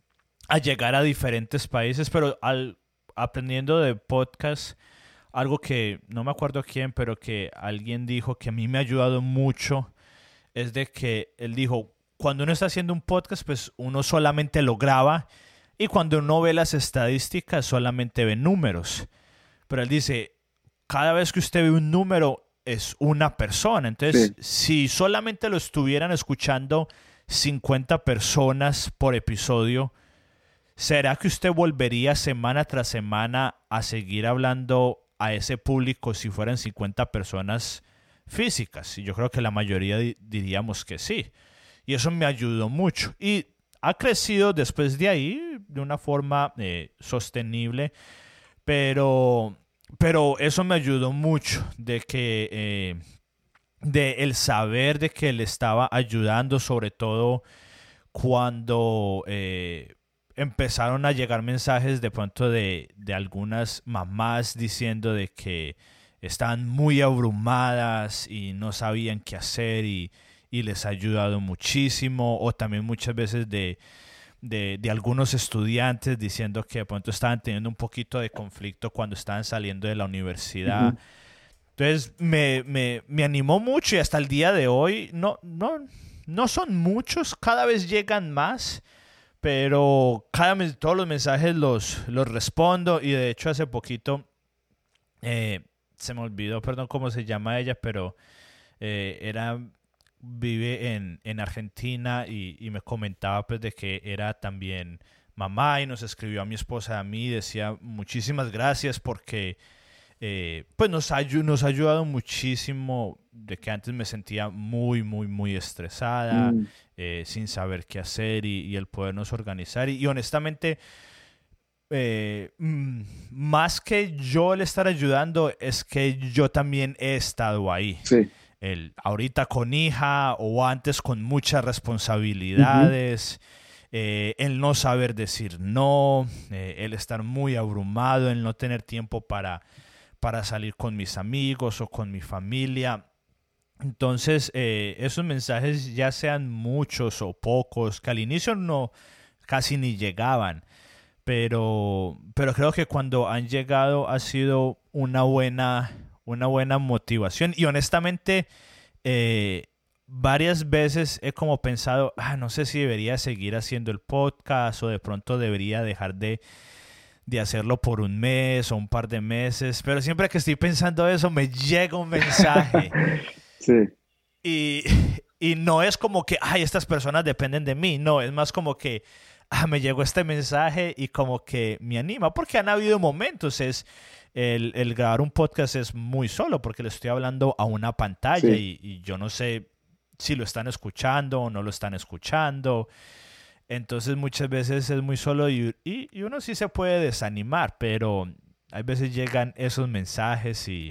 a llegar a diferentes países, pero al, aprendiendo de podcast, algo que no me acuerdo quién, pero que alguien dijo que a mí me ha ayudado mucho, es de que él dijo, cuando uno está haciendo un podcast, pues uno solamente lo graba y cuando uno ve las estadísticas solamente ve números. Pero él dice, cada vez que usted ve un número es una persona. Entonces, sí. si solamente lo estuvieran escuchando cincuenta personas por episodio, ¿será que usted volvería semana tras semana a seguir hablando a ese público si fueran cincuenta personas físicas? Y yo creo que la mayoría di- diríamos que sí. y eso me ayudó mucho. Y ha crecido después de ahí de una forma eh, sostenible, pero, pero eso me ayudó mucho de que... Eh, de el saber de que le estaba ayudando, sobre todo cuando eh, empezaron a llegar mensajes de pronto de, de algunas mamás diciendo de que estaban muy abrumadas y no sabían qué hacer y, y les ha ayudado muchísimo, o también muchas veces de, de, de algunos estudiantes diciendo que de pronto estaban teniendo un poquito de conflicto cuando estaban saliendo de la universidad.
Ujú.
Entonces me, me, me animó mucho y hasta el día de hoy no, no, no son muchos, cada vez llegan más, pero cada mes, todos los mensajes los, los respondo, y de hecho hace poquito, eh, se me olvidó, perdón cómo se llama ella, pero eh, era, vive en, en Argentina y, y me comentaba pues de que era también mamá y nos escribió a mi esposa y a mí y decía muchísimas gracias porque... Eh, pues nos ha, nos ha ayudado muchísimo, de que antes me sentía muy, muy, muy estresada,
Mm,
eh, sin saber qué hacer y, y el podernos organizar. Y, y honestamente, eh, mm, más que yo el estar ayudando, es que yo también he estado ahí.
sí.
El, ahorita con hija o antes con muchas
Ujú.
responsabilidades. Eh, el no saber decir no, eh, el estar muy abrumado, el no tener tiempo para para salir con mis amigos o con mi familia. Entonces, eh, esos mensajes, ya sean muchos o pocos, que al inicio no casi ni llegaban, pero, pero creo que cuando han llegado ha sido una buena, una buena motivación. Y honestamente, eh, varias veces he como pensado, ah, no sé si debería seguir haciendo el podcast o de pronto debería dejar de de hacerlo por un mes o un par de meses, pero siempre que estoy pensando eso me llega un mensaje
Sí,
y, y no es como que, ay, estas personas dependen de mí, no, es más como que, ah, me llegó este mensaje y como que me anima, porque han habido momentos, es, el, el grabar un podcast es muy solo, porque le estoy hablando a una pantalla
sí.
y, y yo no sé si lo están escuchando o no lo están escuchando. Entonces muchas veces es muy solo y, y, y uno sí se puede desanimar, pero hay veces llegan esos mensajes y,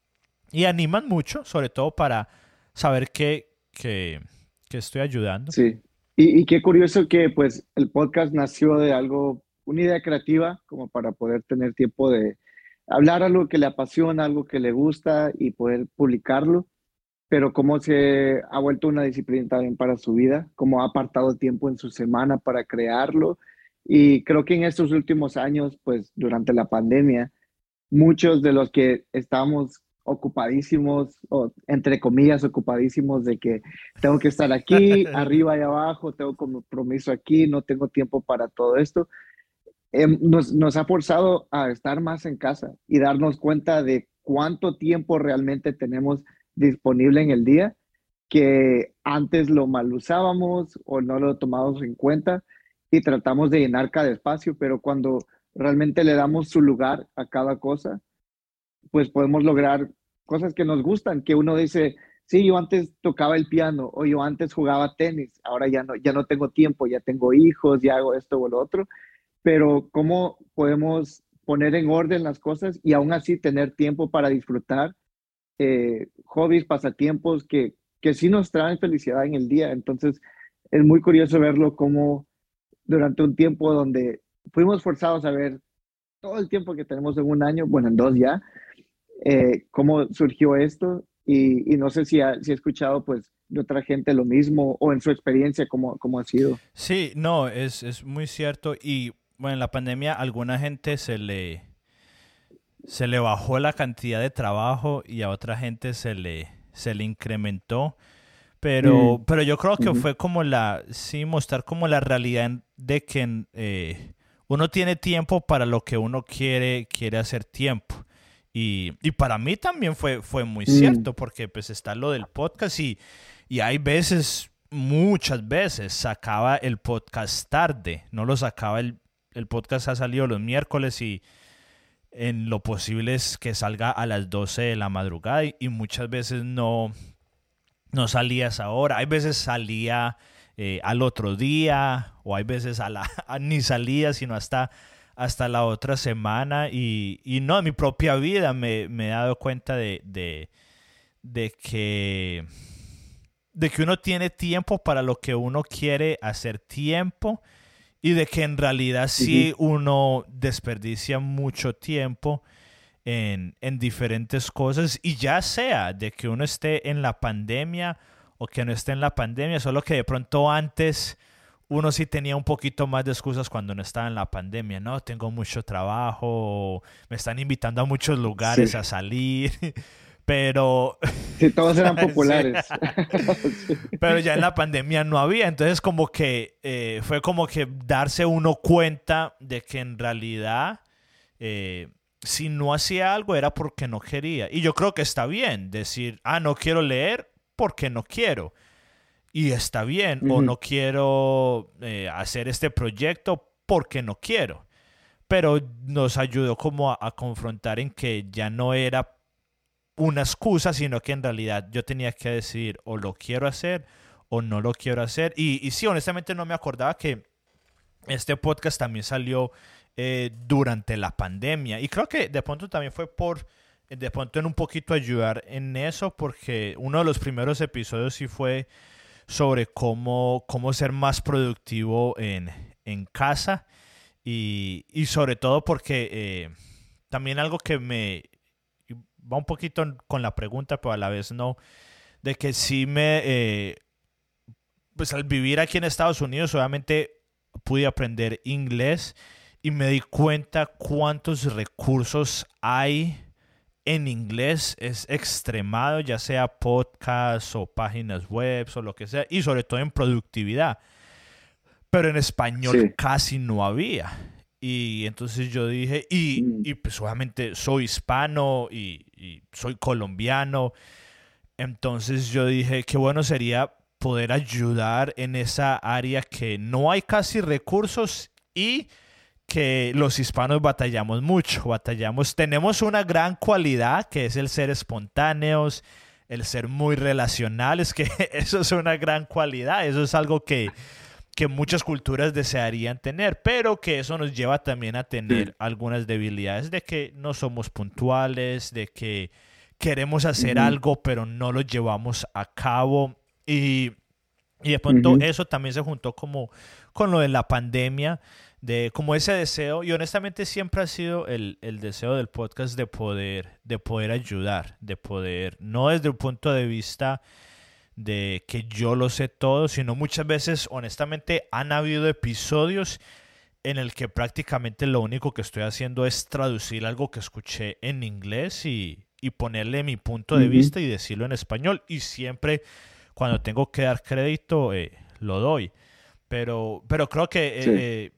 y animan mucho, sobre todo para saber que, que, que estoy ayudando.
Sí, y, y qué curioso que pues el podcast nació de algo, una idea creativa, como para poder tener tiempo de hablar algo que le apasiona, algo que le gusta y poder publicarlo, pero cómo se ha vuelto una disciplina también para su vida, cómo ha apartado tiempo en su semana para crearlo. Y creo que en estos últimos años, pues durante la pandemia, muchos de los que estamos ocupadísimos, o entre comillas ocupadísimos, de que tengo que estar aquí, arriba y abajo, tengo compromiso aquí, no tengo tiempo para todo esto, eh, nos, nos ha forzado a estar más en casa y darnos cuenta de cuánto tiempo realmente tenemos disponible en el día, que antes lo mal usábamos o no lo tomábamos en cuenta y tratamos de llenar cada espacio, pero cuando realmente le damos su lugar a cada cosa, pues podemos lograr cosas que nos gustan, que uno dice, sí, yo antes tocaba el piano o yo antes jugaba tenis, ahora ya no, ya no tengo tiempo, ya tengo hijos, ya hago esto o lo otro, pero ¿cómo podemos poner en orden las cosas y aún así tener tiempo para disfrutar eh, hobbies, pasatiempos que, que sí nos traen felicidad en el día? Entonces, es muy curioso verlo como durante un tiempo donde fuimos forzados a ver todo el tiempo que tenemos en un año, bueno, en dos ya, eh, cómo surgió esto y, y no sé si ha, si ha escuchado pues de otra gente lo mismo o en su experiencia cómo, cómo ha sido.
Sí, no, es, es muy cierto. Y bueno, en la pandemia a alguna gente se le, se le bajó la cantidad de trabajo y a otra gente se le, se le incrementó. Pero,
Mm,
pero yo creo que
ujú,
fue como la, sí, mostrar como la realidad de que eh, uno tiene tiempo para lo que uno quiere, quiere hacer tiempo. Y, y para mí también fue, fue muy
mm,
cierto, porque pues está lo del podcast y, y hay veces, muchas veces, sacaba el podcast tarde, no lo sacaba el, el podcast ha salido los miércoles y en lo posible es que salga a las doce de la madrugada y, y muchas veces no, no salía a esa hora. Hay veces salía eh, al otro día, o hay veces a la, a, ni salía, sino hasta, hasta la otra semana. Y, y no, en mi propia vida me, me he dado cuenta de, de, de, que, de que uno tiene tiempo para lo que uno quiere hacer tiempo, y de que en realidad sí uno desperdicia mucho tiempo en, en diferentes cosas, y ya sea de que uno esté en la pandemia o que no esté en la pandemia, solo que de pronto antes uno sí tenía un poquito más de excusas cuando no estaba en la pandemia. No, tengo mucho trabajo, me están invitando a muchos lugares
Sí,
a salir, pero...
sí, todos eran populares. Sí.
Pero ya en la pandemia no había, entonces como que eh, fue como que darse uno cuenta de que en realidad eh, si no hacía algo era porque no quería. Y yo creo que está bien decir, ah, no quiero leer porque no quiero. Y está bien, o
Ujú.
no quiero eh, hacer este proyecto porque no quiero. Pero nos ayudó como a, a confrontar en que ya no era una excusa, sino que en realidad yo tenía que decidir o lo quiero hacer o no lo quiero hacer. Y, y sí, honestamente no me acordaba que este podcast también salió eh, durante la pandemia. Y creo que de pronto también fue por, de pronto en un poquito ayudar en eso, porque uno de los primeros episodios sí fue sobre cómo, cómo ser más productivo en, en casa. Y, y sobre todo porque eh, también algo que me va un poquito con la pregunta, pero a la vez no, de que sí me, eh, pues al vivir aquí en Estados Unidos, obviamente pude aprender inglés y me di cuenta cuántos recursos hay en inglés. Es extremado, ya sea podcasts o páginas web o lo que sea, y sobre todo en productividad. Pero en español
Sí.
casi no había. Y entonces yo dije, y,
Mm.
y pues obviamente soy hispano y, y soy colombiano. Entonces yo dije, qué bueno sería poder ayudar en esa área que no hay casi recursos y que los hispanos batallamos mucho, batallamos, tenemos una gran cualidad que es el ser espontáneos, el ser muy relacionales, que eso es una gran cualidad, eso es algo que, que muchas culturas desearían tener, pero que eso nos lleva también a
Sí.
tener algunas debilidades de que no somos puntuales, de que queremos hacer
Ujú.
algo pero no lo llevamos a cabo. Y, y de pronto
Ujú.
eso también se juntó como con lo de la pandemia, de como ese deseo, y honestamente siempre ha sido el, el deseo del podcast de poder, de poder ayudar, de poder, no desde un punto de vista de que yo lo sé todo, sino muchas veces, honestamente, han habido episodios en el que prácticamente lo único que estoy haciendo es traducir algo que escuché en inglés y, y ponerle mi punto de
Ujú.
vista y decirlo en español. Y siempre cuando tengo que dar crédito, eh, lo doy. Pero, pero creo que, eh,
Sí.
eh,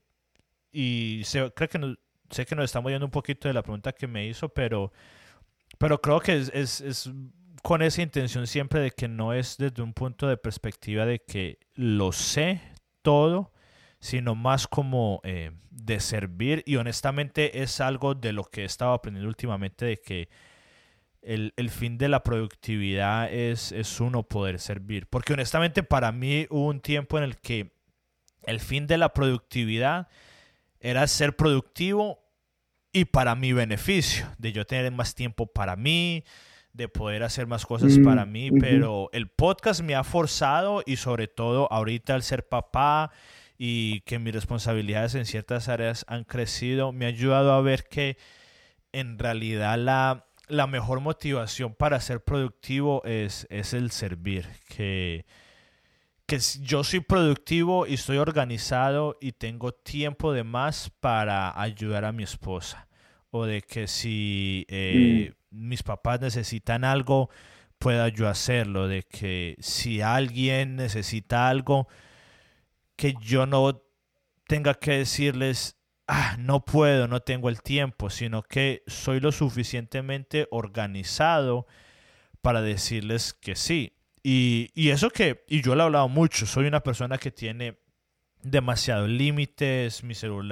y sé, creo que no- sé que nos estamos yendo un poquito de la pregunta que me hizo, pero, pero creo que es, es, es con esa intención siempre de que no es desde un punto de perspectiva de que lo sé todo, sino más como eh, de servir. Y honestamente es algo de lo que he estado aprendiendo últimamente, de que el, el fin de la productividad es, es uno poder servir. Porque honestamente para mí hubo un tiempo en el que el fin de la productividad era ser productivo y para mi beneficio, de yo tener más tiempo para mí, de poder hacer más cosas para
Mm.
mí,
Ujú.
pero el podcast me ha forzado, y sobre todo ahorita al ser papá y que mis responsabilidades en ciertas áreas han crecido, me ha ayudado a ver que en realidad la, la mejor motivación para ser productivo es, es el servir, que que yo soy productivo y estoy organizado y tengo tiempo de más para ayudar a mi esposa. O de que si
Mm.
eh, mis papás necesitan algo, pueda yo hacerlo. De que si alguien necesita algo, que yo no tenga que decirles, ah, no puedo, no tengo el tiempo, sino que soy lo suficientemente organizado para decirles que sí. Y, y eso que, y yo lo he hablado mucho, soy una persona que tiene demasiados límites, mi celular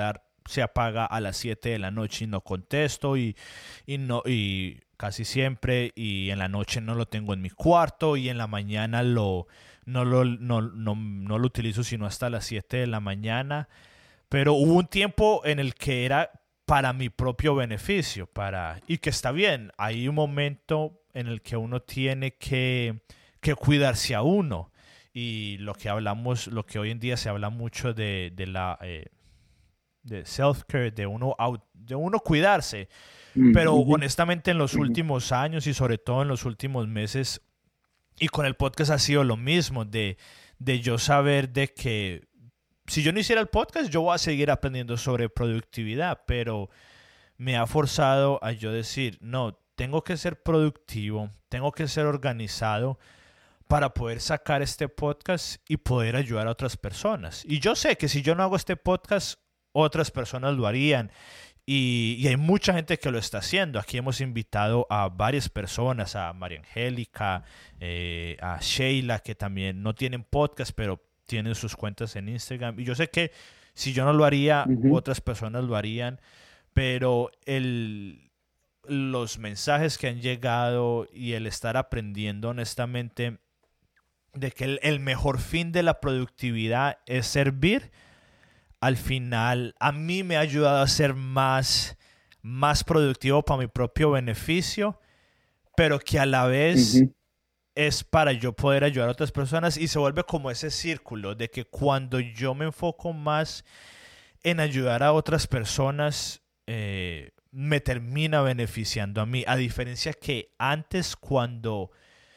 se apaga a las siete de la noche y no contesto y, y, no, y casi siempre, y en la noche no lo tengo en mi cuarto y en la mañana lo, no, lo, no, no, no lo utilizo sino hasta las siete de la mañana. Pero hubo un tiempo en el que era para mi propio beneficio, para, y que está bien. Hay un momento en el que uno tiene que, que cuidarse a uno. Y lo que hablamos, lo que hoy en día se habla mucho de, de la eh, de self-care, de uno, de uno cuidarse.
Mm,
Pero
ujú,
honestamente en los
ujú.
últimos años y sobre todo en los últimos meses, y con el podcast ha sido lo mismo, de, de yo saber de que si yo no hiciera el podcast, yo voy a seguir aprendiendo sobre productividad, pero me ha forzado a yo decir, no, tengo que ser productivo, tengo que ser organizado para poder sacar este podcast y poder ayudar a otras personas. Y yo sé que si yo no hago este podcast, otras personas lo harían. Y, y hay mucha gente que lo está haciendo. Aquí hemos invitado a varias personas, a María Angélica, eh, a Sheila, que también no tienen podcast, pero tienen sus cuentas en Instagram. Y yo sé que si yo no lo haría,
Ujú.
otras personas lo harían. Pero el, los mensajes que han llegado y el estar aprendiendo honestamente de que el, el mejor fin de la productividad es servir, al final a mí me ha ayudado a ser más, más productivo para mi propio beneficio, pero que a la vez
Ujú.
es para yo poder ayudar a otras personas y se vuelve como ese círculo de que cuando yo me enfoco más en ayudar a otras personas, eh, me termina beneficiando a mí, a diferencia que antes cuando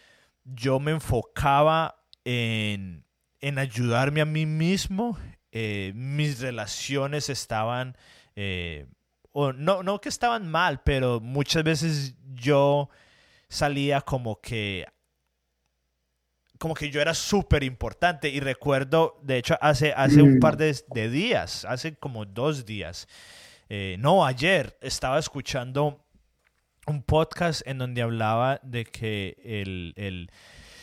yo me enfocaba en, en ayudarme a mí mismo, eh, mis relaciones estaban, eh, o no, no que estaban mal, pero muchas veces yo salía como que, como que yo era súper importante. Y recuerdo, de hecho, hace, hace un par
Mm,
de, de días, hace como dos días, eh, no, ayer estaba escuchando un podcast en donde hablaba de que el, el,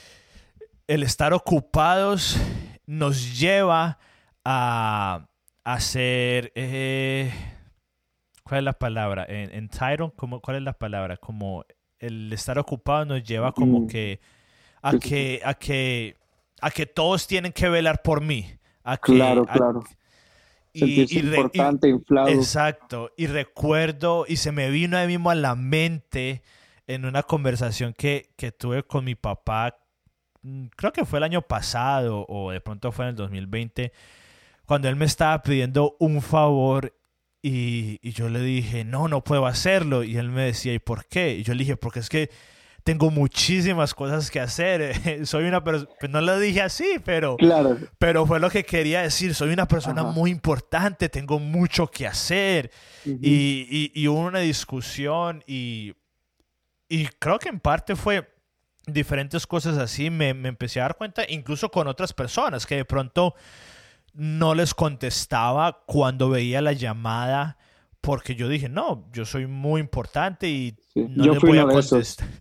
el estar ocupados nos lleva a hacer, eh, ¿cuál es la palabra? En, en Tyron, ¿cómo, ¿cuál es la palabra? Como el estar ocupado nos lleva como
mm.
que a
Sí, sí, sí.
que a que a que todos tienen que velar por mí, a que
Claro,
a-
claro.
y,
Sentirse
y, re- y-
importante, inflado.
exacto, y recuerdo y se me vino ahí mismo a la mente en una conversación que, que tuve con mi papá, mm, creo que fue el año pasado o de pronto fue en el dos mil veinte, cuando él me estaba pidiendo un favor y, y yo le dije, no, no puedo hacerlo. Y él me decía, ¿y por qué? Y yo le dije, porque es que tengo muchísimas cosas que hacer. Soy una persona, pues no lo dije así, pero,
Claro.
pero fue lo que quería decir. Soy una persona
Ajá.
muy importante, tengo mucho que hacer.
Ujú.
Y, y, y hubo una discusión y, y creo que en parte fue diferentes cosas así. Me, me empecé a dar cuenta, incluso con otras personas, que de pronto no les contestaba cuando veía la llamada porque yo dije, no, yo soy muy importante y
Sí.
no
Yo
les
fui
voy
uno
a
de esos.
contestar.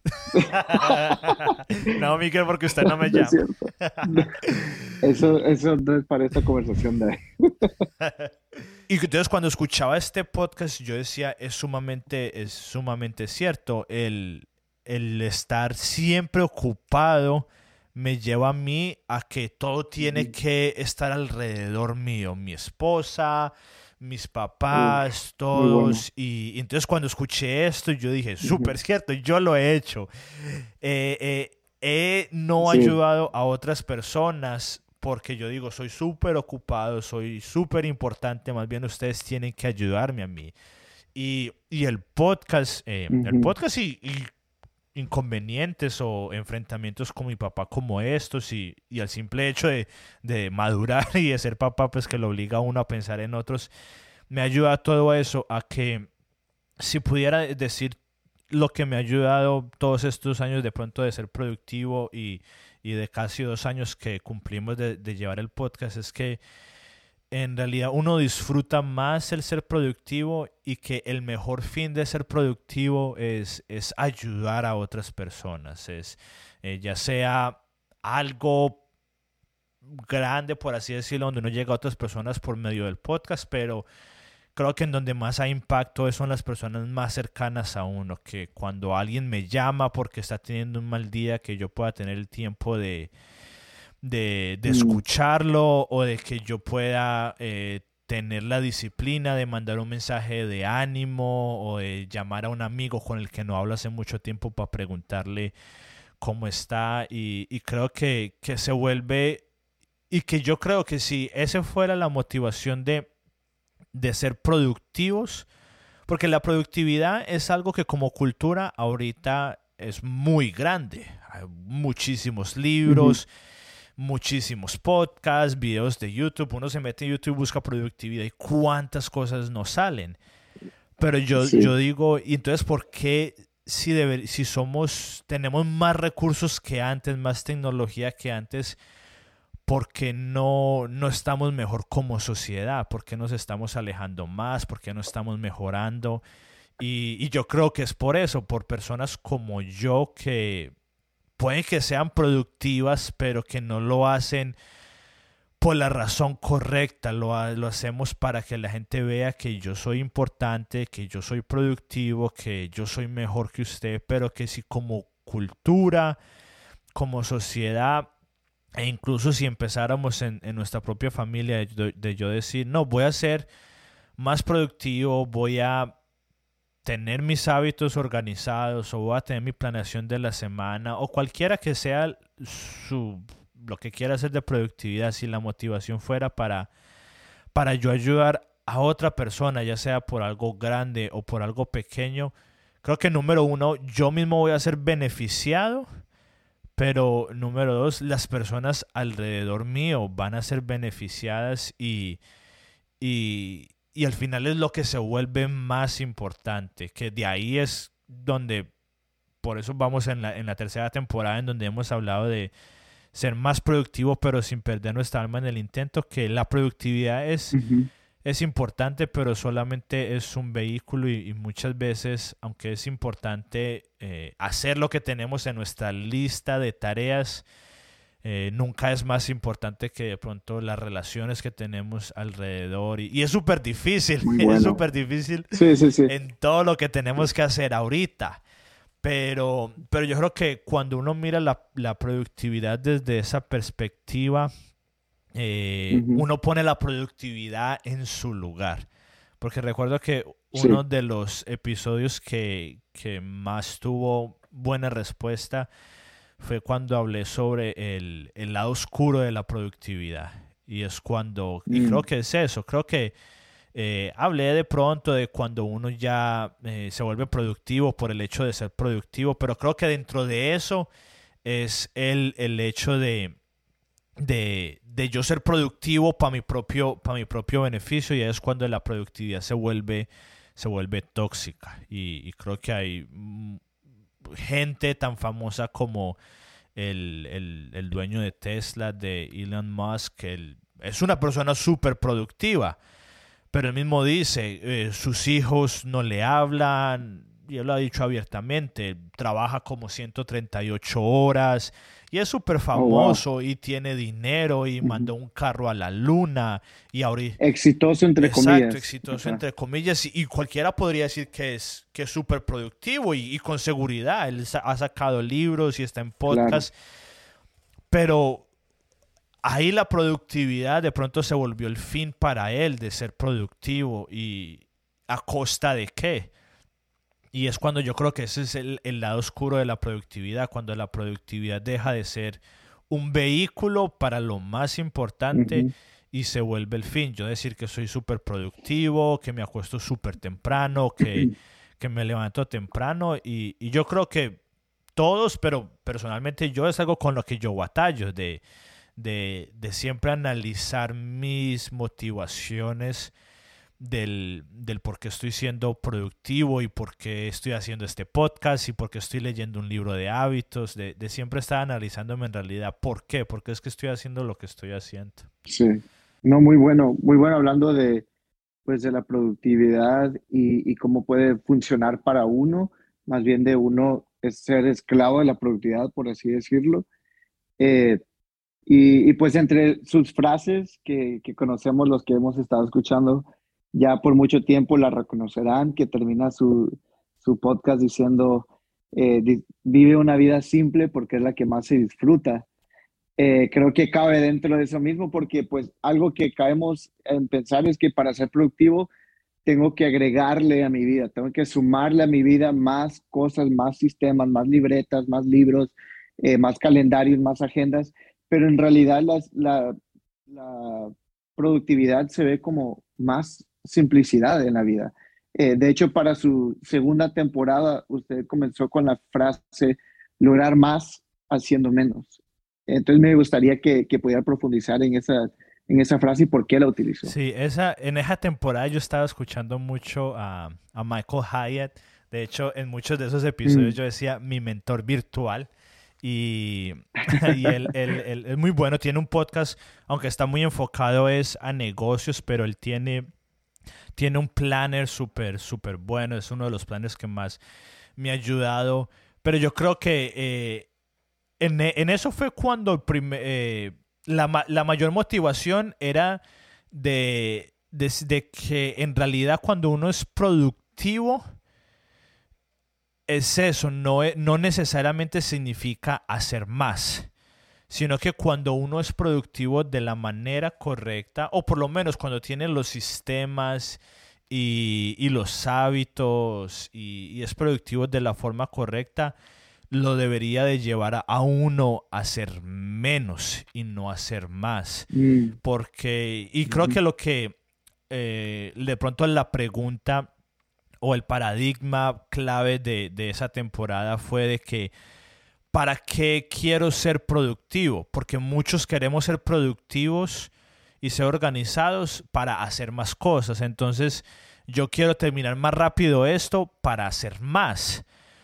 No, Miguel, porque usted no me
No es
llama.
cierto. Eso, eso no es para esta conversación de
Y entonces cuando escuchaba este podcast yo decía, es sumamente, es sumamente cierto, el, el estar siempre ocupado me lleva a mí a que todo tiene
Ujú.
que estar alrededor mío, mi esposa, mis
Uf,
papás,
muy bueno.
todos. Y, y entonces cuando escuché esto, yo dije,
Ujú.
súper cierto, yo lo he hecho. Eh, eh, he no
Sí.
ayudado a otras personas porque yo digo, soy súper ocupado, soy súper importante, más bien ustedes tienen que ayudarme a mí. Y, y el podcast, eh, el
Ujú.
podcast y, y inconvenientes o enfrentamientos con mi papá como estos y, y el simple hecho de, de madurar y de ser papá, pues que lo obliga a uno a pensar en otros, me ayuda todo eso a que si pudiera decir lo que me ha ayudado todos estos años de pronto de ser productivo y, y de casi dos años que cumplimos de, de llevar el podcast es que en realidad uno disfruta más el ser productivo y que el mejor fin de ser productivo es, es ayudar a otras personas, es eh, ya sea algo grande, por así decirlo, donde uno llega a otras personas por medio del podcast, pero creo que en donde más hay impacto son las personas más cercanas a uno, que cuando alguien me llama porque está teniendo un mal día, que yo pueda tener el tiempo de, de, de
Mm,
escucharlo, o de que yo pueda eh, tener la disciplina de mandar un mensaje de ánimo, o de llamar a un amigo con el que no hablo hace mucho tiempo para preguntarle cómo está. Y, y creo que, que se vuelve, y que yo creo que si esa fuera la motivación de, de ser productivos, porque la productividad es algo que como cultura ahorita es muy grande. Hay muchísimos
ujú,
libros, muchísimos podcasts, videos de YouTube. Uno se mete en YouTube y busca productividad y cuántas cosas nos salen. Pero yo, yo
sí,
digo, ¿y entonces por qué si, deber, si somos, tenemos más recursos que antes, más tecnología que antes, por qué no, no estamos mejor como sociedad? ¿Por qué nos estamos alejando más? ¿Por qué no estamos mejorando? Y, y yo creo que es por eso, por personas como yo que pueden que sean productivas, pero que no lo hacen por la razón correcta. Lo, ha- lo hacemos para que la gente vea que yo soy importante, que yo soy productivo, que yo soy mejor que usted, pero que si como cultura, como sociedad, e incluso si empezáramos en, en nuestra propia familia, de, de yo decir, no, voy a ser más productivo, voy a tener mis hábitos organizados, o voy a tener mi planeación de la semana, o cualquiera que sea su, lo que quiera hacer de productividad, si la motivación fuera para, para yo ayudar a otra persona, ya sea por algo grande o por algo pequeño, creo que número uno, yo mismo voy a ser beneficiado, pero número dos, las personas alrededor mío van a ser beneficiadas, y, y, y al final es lo que se vuelve más importante, que de ahí es donde, por eso vamos en la, en la tercera temporada, en donde hemos hablado de ser más productivo pero sin perder nuestra alma en el intento, que la productividad es,
ujú,
es importante, pero solamente es un vehículo, y, y muchas veces, aunque es importante eh, hacer lo que tenemos en nuestra lista de tareas, eh, nunca es más importante que de pronto las relaciones que tenemos alrededor. Y, y es súper difícil,
muy
es
bueno.
súper difícil
Sí, sí, sí.
en todo lo que tenemos que hacer ahorita. Pero, pero yo creo que cuando uno mira la, la productividad desde esa perspectiva, eh,
Ujú,
uno pone la productividad en su lugar. Porque recuerdo que uno
sí.
de los episodios que, que más tuvo buena respuesta fue cuando hablé sobre el, el lado oscuro de la productividad. Y es cuando, y creo
Mm,
que es eso, creo que eh, hablé de pronto de cuando uno ya eh, se vuelve productivo por el hecho de ser productivo, pero creo que dentro de eso es el, el hecho de, de, de yo ser productivo para mi propio, para mi propio beneficio, y es cuando la productividad se vuelve, se vuelve tóxica. Y, y creo que hay mm, gente tan famosa como el, el, el dueño de Tesla, de Elon Musk, él es una persona súper productiva, pero él mismo dice, eh, sus hijos no le hablan, y él lo ha dicho abiertamente, trabaja como ciento treinta y ocho horas, y es súper
oh, wow.
famoso, y tiene dinero, y
Ujú.
mandó un carro a la luna, y ahorita...
Exitoso, entre
Exacto,
comillas.
exitoso
Ajá,
entre comillas, y, y cualquiera podría decir que es que es súper productivo, y, y con seguridad. Él sa- ha sacado libros y está en
claro.
podcast, pero ahí la productividad de pronto se volvió el fin para él de ser productivo, y a costa de qué. Y es cuando yo creo que ese es el, el lado oscuro de la productividad, cuando la productividad deja de ser un vehículo para lo más importante
Ujú,
y se vuelve el fin. Yo decir que soy súper productivo, que me acuesto súper temprano, que, que me levanto temprano, y, y yo creo que todos, pero personalmente yo es algo con lo que yo batallo, de, de, de siempre analizar mis motivaciones del, del por qué estoy siendo productivo, y por qué estoy haciendo este podcast, y por qué estoy leyendo un libro de hábitos, de, de siempre estar analizándome en realidad por qué, porque es que estoy haciendo lo que estoy haciendo.
sí. No, muy bueno, muy bueno hablando de, pues, de la productividad y, y cómo puede funcionar para uno, más bien de uno es ser esclavo de la productividad, por así decirlo. Eh, y, y, pues entre sus frases que, que conocemos, los que hemos estado escuchando, ya por mucho tiempo la reconocerán, que termina su, su podcast diciendo, eh, di- vive una vida simple porque es la que más se disfruta. Eh, creo que cabe dentro de eso mismo porque pues algo que caemos en pensar es que para ser productivo tengo que agregarle a mi vida, tengo que sumarle a mi vida más cosas, más sistemas, más libretas, más libros, eh, más calendarios, más agendas, pero en realidad las, la, la productividad se ve como más simplicidad en la vida. Eh, de hecho, para su segunda temporada, usted comenzó con la frase lograr más haciendo menos. Entonces me gustaría que, que pudiera profundizar en esa, en esa frase y por qué la utilizó.
Sí, esa, en esa temporada yo estaba escuchando mucho a, a Michael Hyatt. De hecho, en muchos de esos episodios
Mm.
yo decía mi mentor virtual. Y, y él, él- él es muy bueno, tiene un podcast, aunque está muy enfocado es a negocios, pero él tiene, tiene un planner súper, súper bueno. Es uno de los planners que más me ha ayudado. Pero yo creo que eh, en, e- en eso fue cuando el prime- eh, la, ma- la mayor motivación era de, de, de que en realidad cuando uno es productivo, es eso, no, e- no necesariamente significa hacer más, sino que cuando uno es productivo de la manera correcta, o por lo menos cuando tiene los sistemas y, y los hábitos y, y es productivo de la forma correcta, lo debería de llevar a, a uno a hacer menos y no hacer más.
Mm.
Porque, y creo
Ujú.
que lo que eh, de pronto la pregunta o el paradigma clave de, de esa temporada fue de que ¿para qué quiero ser productivo? Porque muchos queremos ser productivos y ser organizados para hacer más cosas. Entonces, yo quiero terminar más rápido esto para hacer más.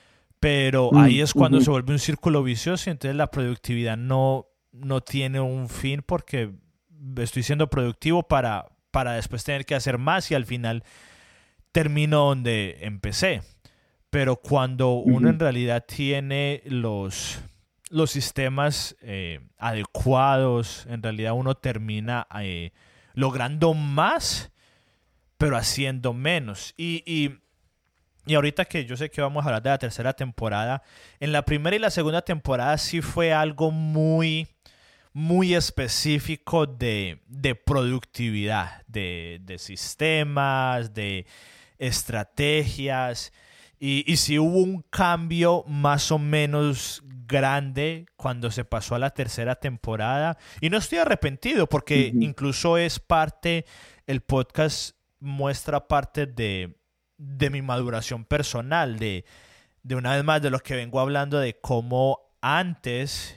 Pero ahí
Mm.
es cuando se
Ujú.
vuelve un círculo vicioso y entonces la productividad no, no tiene un fin porque estoy siendo productivo para, para después tener que hacer más y al final termino donde empecé. Pero cuando uno en
Ujú.
realidad tiene los, los sistemas eh, adecuados, en realidad uno termina eh, logrando más, pero haciendo menos. Y, y, y ahorita que yo sé que vamos a hablar de la tercera temporada, en la primera y la segunda temporada sí fue algo muy, muy específico de, de productividad, de, de sistemas, de estrategias. Y, y sí hubo un cambio más o menos grande cuando se pasó a la tercera temporada. Y no estoy arrepentido porque
Ujú.
incluso es parte, el podcast muestra parte de, de mi maduración personal, de, de una vez más de lo que vengo hablando de cómo antes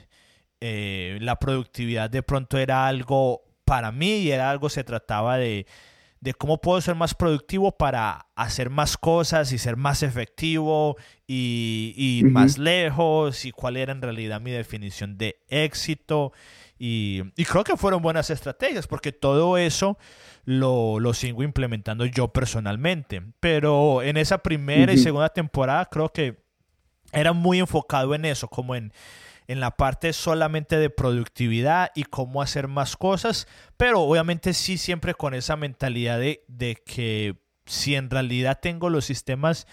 eh, la productividad de pronto era algo para mí y era algo, se trataba de de cómo puedo ser más productivo para hacer más cosas y ser más efectivo y, y ir
Ujú.
más lejos y cuál era en realidad mi definición de éxito. Y, y creo que fueron buenas estrategias porque todo eso lo, lo sigo implementando yo personalmente. Pero en esa primera y
Ujú.
segunda temporada creo que era muy enfocado en eso, como en en la parte solamente de productividad y cómo hacer más cosas, pero obviamente sí siempre con esa mentalidad de, de que si en realidad tengo los sistemas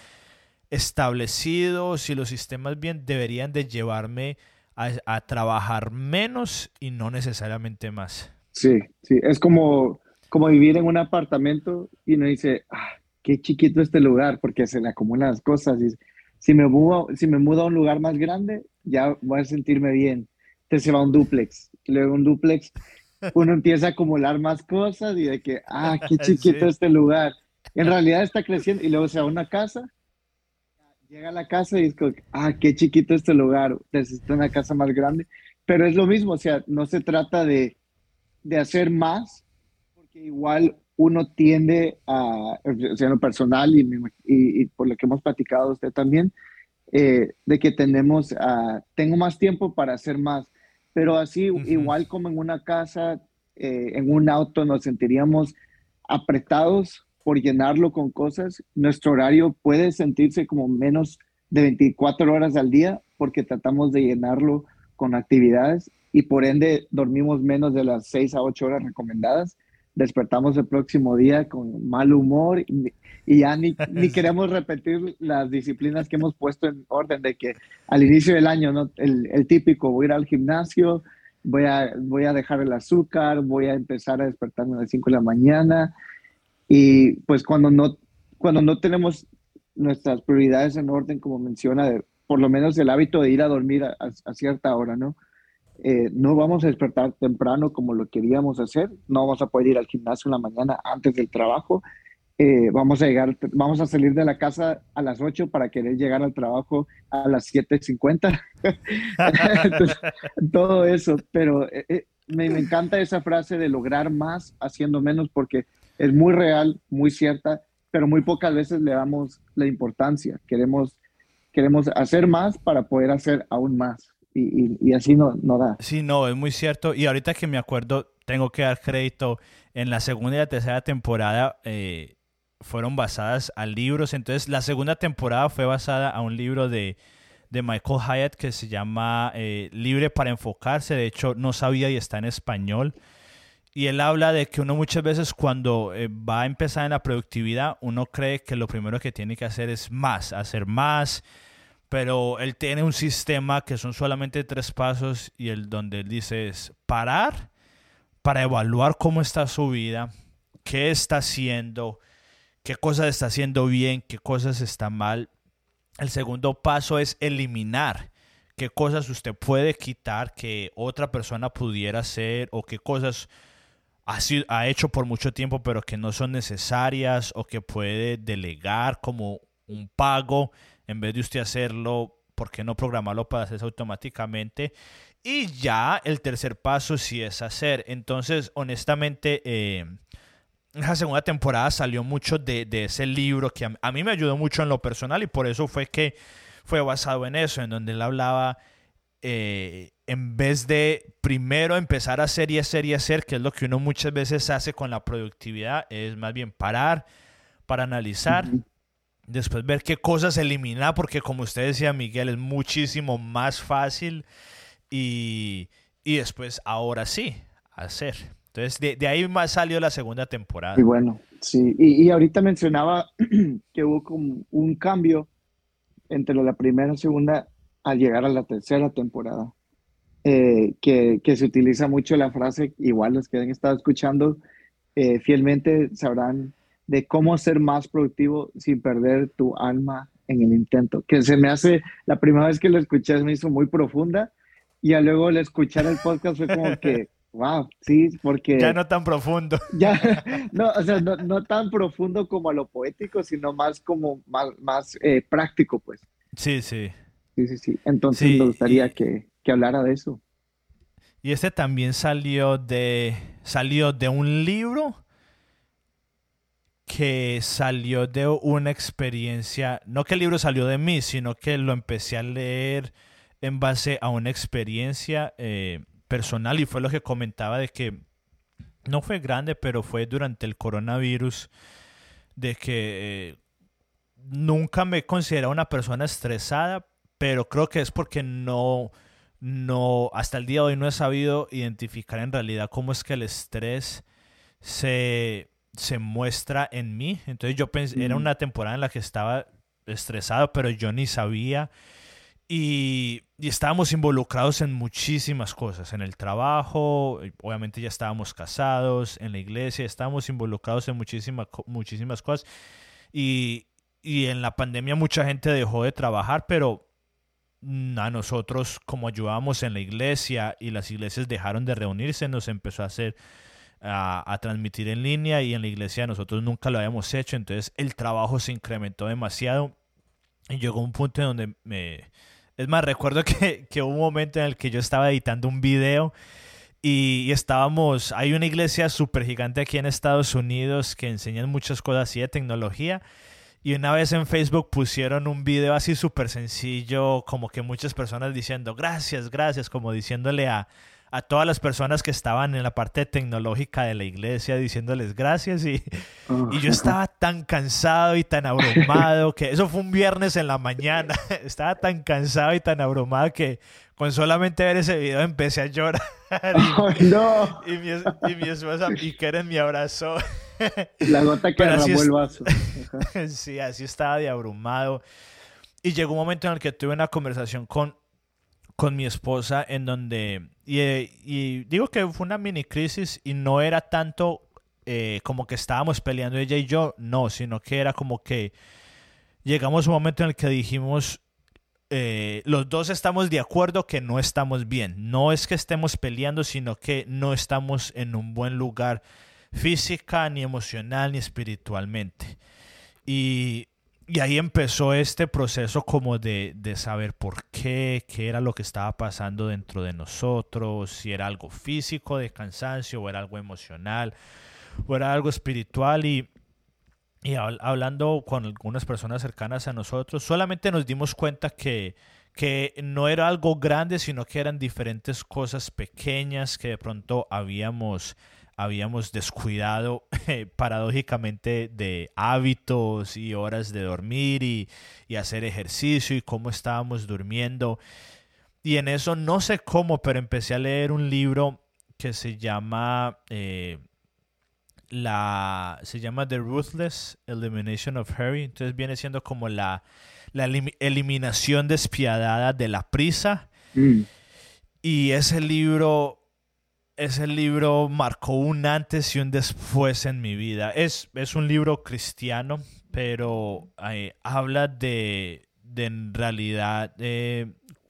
establecidos y los sistemas bien, deberían de llevarme a, a trabajar menos y no necesariamente más.
Sí, sí, es como, como vivir en un apartamento y uno dice, ah, qué chiquito este lugar, porque se le acumulan las cosas. Y si me mudo, si me mudo a un lugar más grande, ya voy a sentirme bien. Entonces se va a un dúplex. Luego un dúplex, uno empieza a acumular más cosas y de que, ah, qué chiquito
Sí.
este lugar. En realidad está creciendo y luego se va a una casa, llega a la casa y es como, ah, qué chiquito este lugar, necesito una casa más grande. Pero es lo mismo, o sea, no se trata de de hacer más, porque igual uno tiende a, o sea, en lo personal y, me- y- y por lo que hemos platicado usted también, eh, de que tenemos, ah, tengo más tiempo para hacer más, pero así
Ujú.
igual como en una casa, eh, en un auto nos sentiríamos apretados por llenarlo con cosas, nuestro horario puede sentirse como menos de veinticuatro horas al día porque tratamos de llenarlo con actividades y por ende dormimos menos de las seis a ocho horas recomendadas. despertamos el próximo día con mal humor y, y ya ni, ni queremos repetir las disciplinas que hemos puesto en orden de que al inicio del año, ¿no? El, el típico, voy a ir al gimnasio, voy a, voy a dejar el azúcar, voy a empezar a despertarme a las cinco de la mañana y pues cuando no, cuando no tenemos nuestras prioridades en orden, como menciona, de, por lo menos el hábito de ir a dormir a, a, a cierta hora, ¿no? Eh, no vamos a despertar temprano como lo queríamos hacer, no vamos a poder ir al gimnasio en la mañana antes del trabajo, eh, vamos a llegar, vamos a salir de la casa a las ocho para querer llegar al trabajo a las siete cincuenta. Entonces, todo eso, pero eh, eh, me, me encanta esa frase de lograr más haciendo menos porque es muy real, muy cierta, pero muy pocas veces le damos la importancia. Queremos, queremos hacer más para poder hacer aún más. Y, y, y así no, no da.
Sí, no, es muy cierto. Y ahorita que me acuerdo, tengo que dar crédito. En la segunda y la tercera temporada eh, fueron basadas a libros. Entonces, la segunda temporada fue basada a un libro de, de Michael Hyatt que se llama eh, Libre para enfocarse. De hecho, no sabía y está en español. Y él habla de que uno muchas veces cuando eh, va a empezar en la productividad, uno cree que lo primero que tiene que hacer es más, hacer más. Pero él tiene un sistema que son solamente tres pasos y el donde él dice es parar para evaluar cómo está su vida, qué está haciendo, qué cosas está haciendo bien, qué cosas está mal. El segundo paso es eliminar qué cosas usted puede quitar que otra persona pudiera hacer o qué cosas ha, sido, ha hecho por mucho tiempo pero que no son necesarias o que puede delegar como un pago. En vez de usted hacerlo, ¿por qué no programarlo para hacerse automáticamente? Y ya el tercer paso sí es hacer. Entonces, honestamente, eh, la segunda temporada salió mucho de, de ese libro que a, a mí me ayudó mucho en lo personal y por eso fue que fue basado en eso, en donde él hablaba, eh, en vez de primero empezar a hacer y hacer y hacer, que es lo que uno muchas veces hace con la productividad, es más bien parar para analizar. Uh-huh. Después ver qué cosas eliminar, porque como usted decía, Miguel, es muchísimo más fácil y, y después, ahora sí, hacer. Entonces, de, de ahí más salió la segunda temporada.
Y bueno, sí. Y, y ahorita mencionaba que hubo como un cambio entre la primera y segunda al llegar a la tercera temporada. Eh, que, que se utiliza mucho la frase, igual los que han estado escuchando eh, fielmente sabrán de cómo ser más productivo sin perder tu alma en el intento, que se me hace, la primera vez que lo escuché se me hizo muy profunda y ya luego al escuchar el podcast fue como que, wow, sí, porque...
Ya no tan profundo.
Ya, no, o sea, no, no tan profundo como a lo poético, sino más como, más, más eh, práctico, pues.
Sí, sí.
Sí, sí, sí. Entonces
sí,
me gustaría
y,
que, que hablara de eso.
Y este también salió de, salió de un libro que salió de una experiencia, no que el libro salió de mí, sino que lo empecé a leer en base a una experiencia eh, personal y fue lo que comentaba de que no fue grande, pero fue durante el coronavirus, de que eh, nunca me he considerado una persona estresada, pero creo que es porque no, no, hasta el día de hoy no he sabido identificar en realidad cómo es que el estrés se... se muestra en mí. Entonces yo pensé, mm. era una temporada en la que estaba estresado, pero yo ni sabía. Y, y estábamos involucrados en muchísimas cosas. En el trabajo, obviamente ya estábamos casados, en la iglesia, estábamos involucrados en muchísimas, muchísimas cosas. Y, y en la pandemia mucha gente dejó de trabajar, pero a nosotros, como ayudábamos en la iglesia y las iglesias dejaron de reunirse, nos empezó a hacer... A, a transmitir en línea y en la iglesia nosotros nunca lo habíamos hecho, entonces el trabajo se incrementó demasiado y llegó un punto en donde me... Es más, recuerdo que, que hubo un momento en el que yo estaba editando un video y, y estábamos... Hay una iglesia súper gigante aquí en Estados Unidos que enseñan muchas cosas así de tecnología y una vez en Facebook pusieron un video así súper sencillo, como que muchas personas diciendo gracias, gracias, como diciéndole a a todas las personas que estaban en la parte tecnológica de la iglesia, diciéndoles gracias. Y, y yo estaba tan cansado y tan abrumado que eso fue un viernes en la mañana. Estaba tan cansado y tan abrumado que con solamente ver ese video empecé a llorar.
¡Oh, no!
Y, y, mi, y mi esposa y Keren me abrazó.
La gota que
Pero así
derramó
es-
el vaso. Ajá.
Sí, así estaba de abrumado. Y llegó un momento en el que tuve una conversación con, con mi esposa en donde, y, eh, y digo que fue una mini crisis y no era tanto eh, como que estábamos peleando ella y yo, no, sino que era como que llegamos a un momento en el que dijimos, eh, los dos estamos de acuerdo que no estamos bien. No es que estemos peleando, sino que no estamos en un buen lugar física, ni emocional, ni espiritualmente. Y, y ahí empezó este proceso como de, de saber por qué, qué era lo que estaba pasando dentro de nosotros, si era algo físico de cansancio o era algo emocional o era algo espiritual. Y, y hab- hablando con algunas personas cercanas a nosotros, solamente nos dimos cuenta que, que no era algo grande, sino que eran diferentes cosas pequeñas que de pronto habíamos, habíamos descuidado eh, paradójicamente de hábitos y horas de dormir y, y hacer ejercicio y cómo estábamos durmiendo. Y en eso no sé cómo, pero empecé a leer un libro que se llama... eh, la se llama The Ruthless Elimination of Hurry. Entonces viene siendo como la, la elim- eliminación despiadada de la prisa.
Mm.
Y ese libro, ese libro marcó un antes y un después en mi vida. Es, es un libro cristiano, pero eh, habla de, de en realidad eh,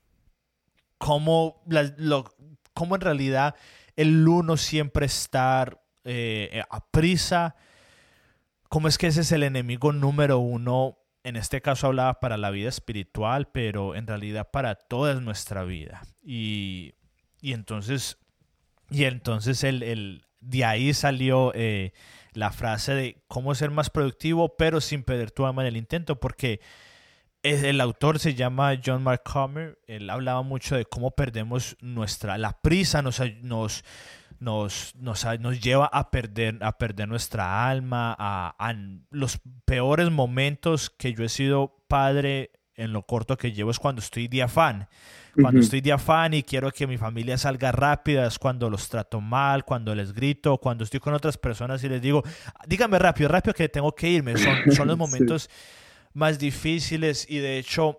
cómo, la- lo- cómo en realidad el uno siempre estar eh, a prisa, cómo es que ese es el enemigo número uno. En este caso hablaba para la vida espiritual, pero en realidad para toda nuestra vida. Y, y entonces, y entonces el, el, de ahí salió eh, la frase de cómo ser más productivo, pero sin perder tu alma en el intento, porque es- el autor se llama John Mark Comer. Él hablaba mucho de cómo perdemos nuestra, la prisa nos, nos, nos, nos, nos lleva a perder, a perder nuestra alma, a, a los peores momentos que yo he sido padre en lo corto que llevo es cuando estoy de afán. Cuando
Ujú.
estoy de afán y quiero que mi familia salga rápida, es cuando los trato mal, cuando les grito, cuando estoy con otras personas y les digo, díganme rápido, rápido que tengo que irme. Son, son los
Sí.
momentos más difíciles y de hecho,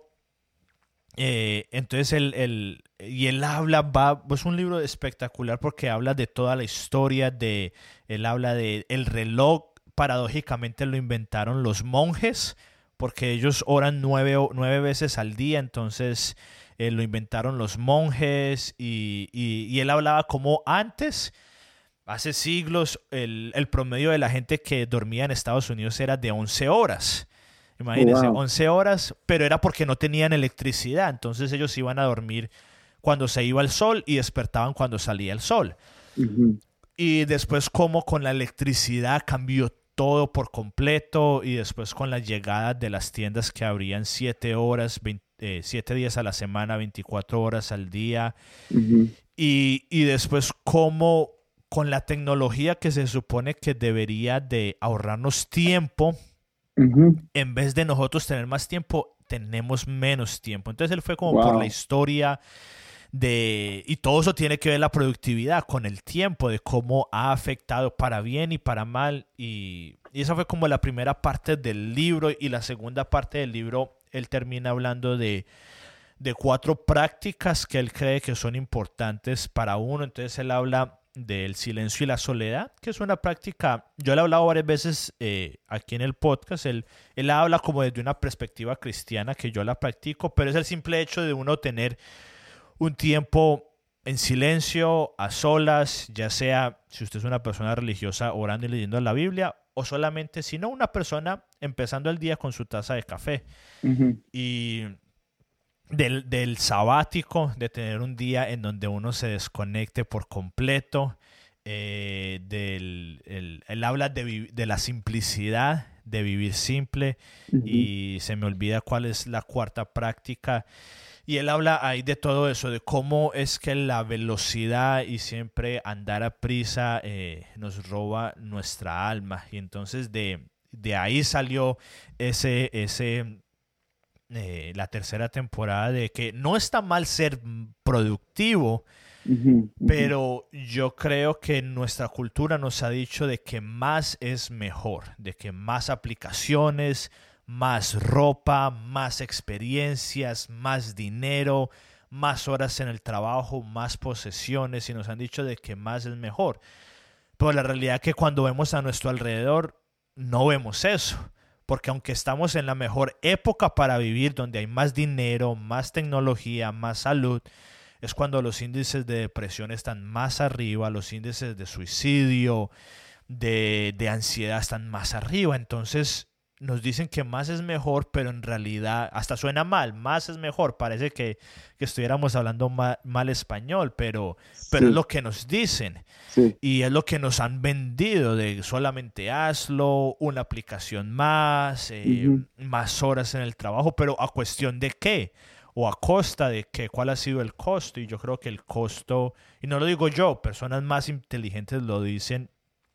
eh, entonces el, el, y él habla, va, es un libro espectacular porque habla de toda la historia, de, él habla de el reloj, paradójicamente lo inventaron los monjes porque ellos oran nueve, o- nueve veces al día, entonces eh, lo inventaron los monjes y, y, y él hablaba como antes, hace siglos, el, el promedio de la gente que dormía en Estados Unidos era de once horas.
Oh,
Imagínense,
wow.
once horas, pero era porque no tenían electricidad. Entonces ellos iban a dormir cuando se iba el sol y despertaban cuando salía el sol.
Ujú.
Y después como con la electricidad cambió todo por completo y después con la llegada de las tiendas que abrían siete horas, veinte, eh, siete días a la semana, veinticuatro horas al día.
Ujú.
Y, y después como con la tecnología que se supone que debería de ahorrarnos tiempo,
Ujú.
en vez de nosotros tener más tiempo, tenemos menos tiempo. Entonces él fue como por la
Wow.
historia de... Y todo eso tiene que ver la productividad con el tiempo, de cómo ha afectado para bien y para mal. Y, y esa fue como la primera parte del libro. Y la segunda parte del libro, él termina hablando de, de cuatro prácticas que él cree que son importantes para uno. Entonces él habla del silencio y la soledad, que es una práctica, yo le he hablado varias veces eh, aquí en el podcast, él, él habla como desde una perspectiva cristiana que yo la practico, pero es el simple hecho de uno tener un tiempo en silencio, a solas, ya sea si usted es una persona religiosa orando y leyendo la Biblia, o solamente, si no, una persona empezando el día con su taza de café.
Ujú.
Y del, del sabático, de tener un día en donde uno se desconecte por completo, eh, del, el, él habla de, vi- de la simplicidad, de vivir simple,
Ujú.
y se me olvida cuál es la cuarta práctica, y él habla ahí de todo eso, de cómo es que la velocidad y siempre andar a prisa eh, nos roba nuestra alma, y entonces de, de ahí salió ese, ese, eh, la tercera temporada de que no está mal ser productivo,
Ujú, ujú.
pero yo creo que nuestra cultura nos ha dicho de que más es mejor, de que más aplicaciones, más ropa, más experiencias, más dinero, más horas en el trabajo, más posesiones, y nos han dicho de que más es mejor. Pero la realidad es que cuando vemos a nuestro alrededor, no vemos eso. Porque aunque estamos en la mejor época para vivir, donde hay más dinero, más tecnología, más salud, es cuando los índices de depresión están más arriba, los índices de suicidio, de, de ansiedad están más arriba. Entonces nos dicen que más es mejor, pero en realidad hasta suena mal, más es mejor. Parece que, que estuviéramos hablando mal, mal español, pero, pero es
Sí,
lo que nos dicen.
sí.
Y es lo que nos han vendido de solamente hazlo, una aplicación más, eh,
Ujú.
más horas en el trabajo, pero ¿a cuestión de qué? ¿O a costa de qué? ¿Cuál ha sido el costo? Y yo creo que el costo, y no lo digo yo, personas más inteligentes lo dicen,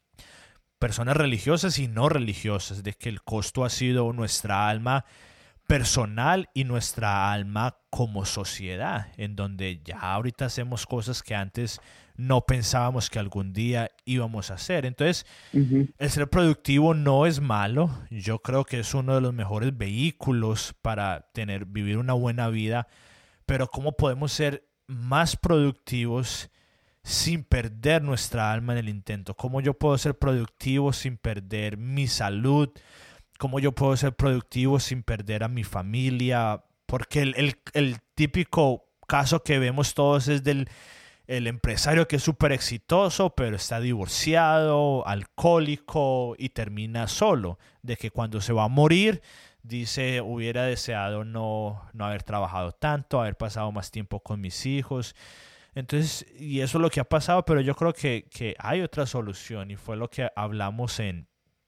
personas religiosas y no religiosas, de que el costo ha sido nuestra alma personal y nuestra alma como sociedad, en donde ya ahorita hacemos cosas que antes no pensábamos que algún día íbamos a hacer. Entonces,
Ujú.
el ser productivo no es malo. Yo creo que es uno de los mejores vehículos para tener, vivir una buena vida. Pero ¿cómo podemos ser más productivos sin perder nuestra alma en el intento? ¿Cómo yo puedo ser productivo sin perder mi salud? ¿Cómo yo puedo ser productivo sin perder a mi familia? Porque el, el, el típico caso que vemos todos es del el empresario que es súper exitoso, pero está divorciado, alcohólico y termina solo. De que cuando se va a morir, dice, hubiera deseado no, no haber trabajado tanto, haber pasado más tiempo con mis hijos. Entonces, y eso es lo que ha pasado, pero yo creo que, que hay otra solución y fue lo que hablamos en,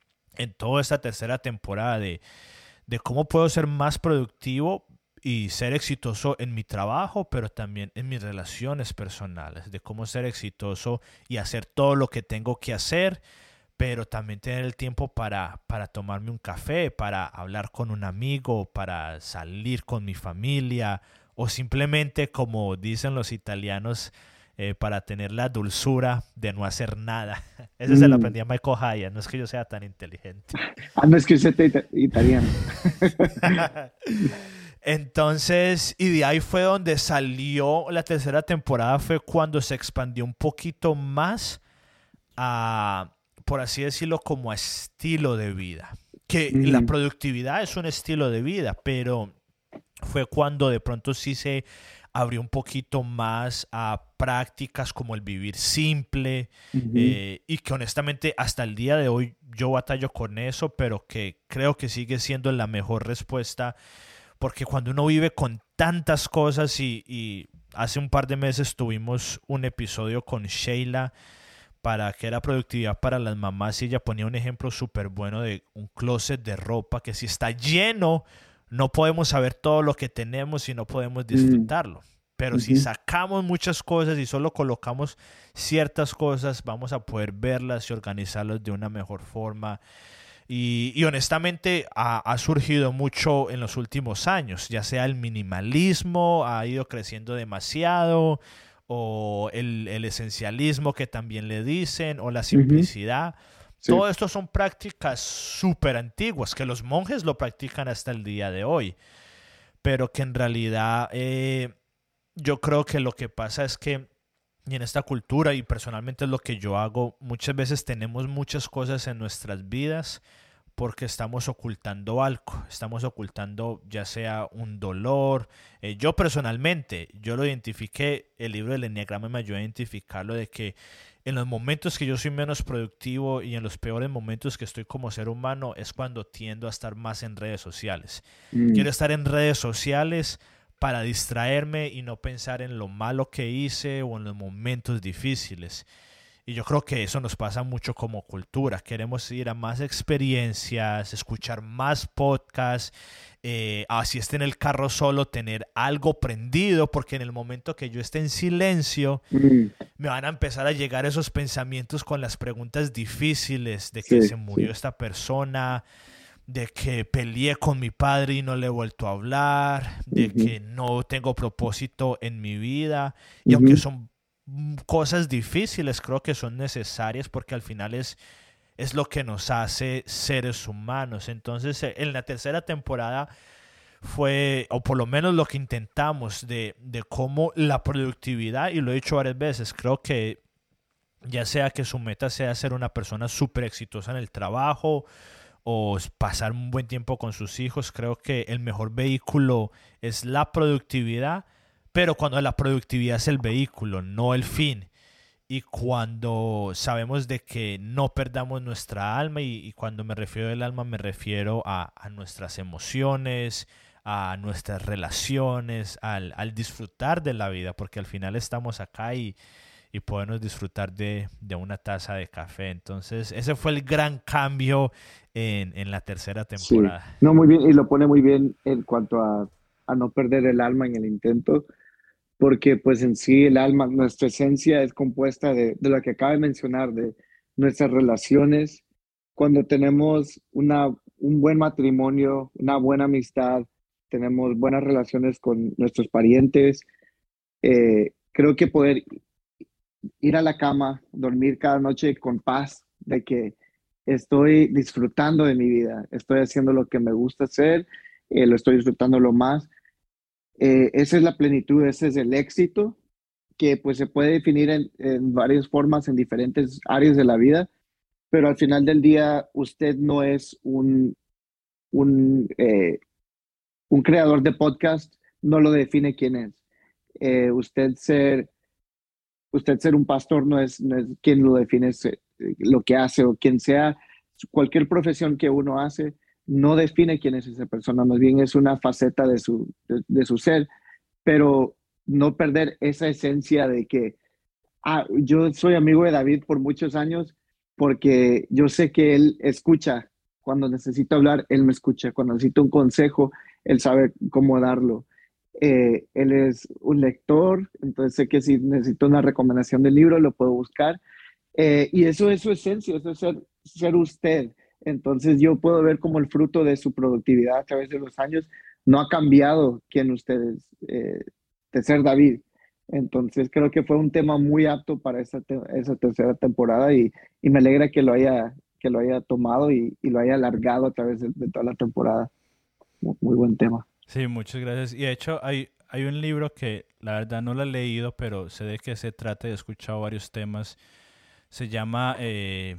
en toda esta tercera temporada de, de cómo puedo ser más productivo y ser exitoso en mi trabajo, pero también en mis relaciones personales, de cómo ser exitoso y hacer todo lo que tengo que hacer, pero también tener el tiempo para, para tomarme un café, para hablar con un amigo, para salir con mi familia, o simplemente, como dicen los italianos, eh, para tener la dulzura de no hacer nada. Ese se lo
Mm.
aprendí a Michael Hyatt, no es que yo sea tan inteligente.
Ah, no es que usted es ita- italiano.
Entonces, y de ahí fue donde salió la tercera temporada, fue cuando se expandió un poquito más a, por así decirlo, como a estilo de vida. Que la
Ujú,
productividad es un estilo de vida, pero fue cuando de pronto sí se abrió un poquito más a prácticas como el vivir simple,
ujú.
eh, y que honestamente hasta el día de hoy yo batallo con eso, pero que creo que sigue siendo la mejor respuesta, porque cuando uno vive con tantas cosas y, y hace un par de meses tuvimos un episodio con Sheila para que era productividad para las mamás y ella ponía un ejemplo súper bueno de un closet de ropa que si está lleno no podemos saber todo lo que tenemos y no podemos
Mm,
disfrutarlo. Pero si
ujú.
sacamos muchas cosas y solo colocamos ciertas cosas, vamos a poder verlas y organizarlas de una mejor forma. Y, y honestamente ha, ha surgido mucho en los últimos años, ya sea el minimalismo, ha ido creciendo demasiado, o el, el esencialismo que también le dicen, o la
Ujú.
simplicidad.
Sí.
Todo esto son prácticas súper antiguas que los monjes lo practican hasta el día de hoy, pero que en realidad eh, yo creo que lo que pasa es que y en esta cultura, y personalmente es lo que yo hago, muchas veces tenemos muchas cosas en nuestras vidas porque estamos ocultando algo, estamos ocultando ya sea un dolor. Eh, yo personalmente, yo lo identifiqué, el libro del Enneagrama me ayudó a identificarlo, de que en los momentos que yo soy menos productivo y en los peores momentos que estoy como ser humano es cuando tiendo a estar más en redes sociales.
Mm,
Quiero estar en redes sociales para distraerme y no pensar en lo malo que hice o en los momentos difíciles. Y yo creo que eso nos pasa mucho como cultura. Queremos ir a más experiencias, escuchar más podcasts, eh, así esté en el carro solo, tener algo prendido, porque en el momento que yo esté en silencio,
Mm,
me van a empezar a llegar esos pensamientos con las preguntas difíciles de que
sí,
se murió
sí.
esta persona, de que peleé con mi padre y no le he vuelto a hablar, de
Ujú,
que no tengo propósito en mi vida. Y aunque
ujú,
son mm, cosas difíciles, creo que son necesarias porque al final es, es lo que nos hace seres humanos. Entonces, eh, en la tercera temporada fue, o por lo menos lo que intentamos, de, de cómo la productividad, y lo he dicho varias veces, creo que ya sea que su meta sea ser una persona súper exitosa en el trabajo o pasar un buen tiempo con sus hijos, creo que el mejor vehículo es la productividad, pero cuando la productividad es el vehículo, no el fin. Y cuando sabemos de que no perdamos nuestra alma, y, y cuando me refiero al alma me refiero a, a nuestras emociones, a nuestras relaciones, al, al disfrutar de la vida, porque al final estamos acá y, y podemos disfrutar de, de una taza de café. Entonces, ese fue el gran cambio en, en la tercera
sí.
temporada.
No, muy bien, y lo pone muy bien en cuanto a, a no perder el alma en el intento, porque pues en sí el alma, nuestra esencia es compuesta de, de lo que acaba de mencionar, de nuestras relaciones. Cuando tenemos una, un buen matrimonio, una buena amistad, tenemos buenas relaciones con nuestros parientes, eh, creo que poder ir a la cama, dormir cada noche con paz, de que estoy disfrutando de mi vida, estoy haciendo lo que me gusta hacer, eh, lo estoy disfrutando lo más. Eh, esa es la plenitud, ese es el éxito, que pues se puede definir en, en varias formas, en diferentes áreas de la vida, pero al final del día usted no es un, un, eh, un creador de podcast, no lo define quién es. Eh, usted ser usted ser un pastor no es, no es quien lo define, es, eh, lo que hace o quien sea, cualquier profesión que uno hace, no define quién es esa persona, más bien es una faceta de su, de, de su ser, pero no perder esa esencia de que, ah, yo soy amigo de David por muchos años porque yo sé que él escucha, cuando necesito hablar, él me escucha, cuando necesito un consejo, él sabe cómo darlo. Eh, él es un lector, entonces sé que si necesito una recomendación del libro, lo puedo buscar. Eh, y eso es su esencia, eso es ser, ser usted. Entonces yo puedo ver como el fruto de su productividad a través de los años no ha cambiado quién usted es, eh, de ser David. Entonces creo que fue un tema muy apto para esa, te- esa tercera temporada y, y me alegra que lo haya, que lo haya tomado y, y lo haya alargado a través de, de toda la temporada. Muy, muy buen tema.
Sí, muchas gracias. Y de hecho hay, hay un libro que la verdad no lo he leído, pero sé de qué se trata y he escuchado varios temas. Se llama eh,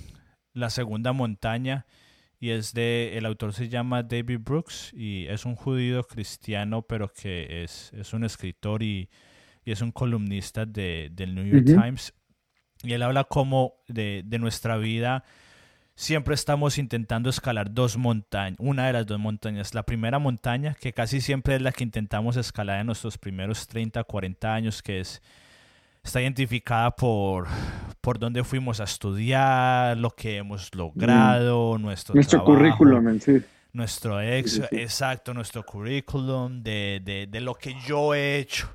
La Segunda Montaña y es de, el autor se llama David Brooks y es un judío cristiano, pero que es, es un escritor y, y es un columnista de, del New York
Ujú.
Times. Y él habla como de, de nuestra vida. Siempre estamos intentando escalar dos montañas, una de las dos montañas. La primera montaña, que casi siempre es la que intentamos escalar en nuestros primeros treinta, cuarenta años, que es, está identificada por, por dónde fuimos a estudiar, lo que hemos
Mm.
logrado, nuestro
Nuestro
trabajo,
currículum en sí.
nuestro
Sí,
ex,
sí, sí.
exacto, nuestro currículum, de, de, de lo que yo he hecho.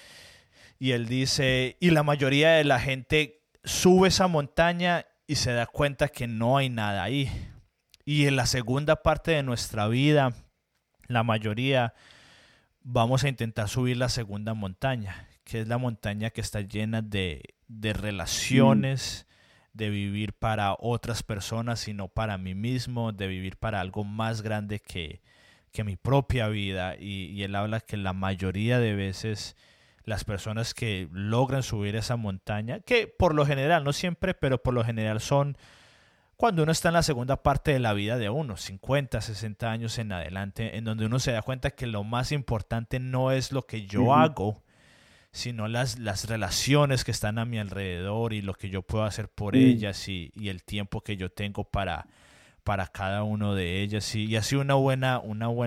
Y él dice, y la mayoría de la gente sube esa montaña y se da cuenta que no hay nada ahí. Y en la segunda parte de nuestra vida, la mayoría vamos a intentar subir la segunda montaña, que es la montaña que está llena de, de
Mm.
relaciones, de vivir para otras personas y no para mí mismo, de vivir para algo más grande que, que mi propia vida. Y, y él habla que la mayoría de veces las personas que logran subir esa montaña, que por lo general, no siempre, pero por lo general son cuando uno está en la segunda parte de la vida de uno, cincuenta, sesenta años en adelante, en donde uno se da cuenta que lo más importante no es lo que yo
Ujú.
hago, sino las, las relaciones que están a mi alrededor y lo que yo puedo hacer por
Mm.
ellas y, y el tiempo que yo tengo para, para cada uno de ellas. Y, y así una buena, una buena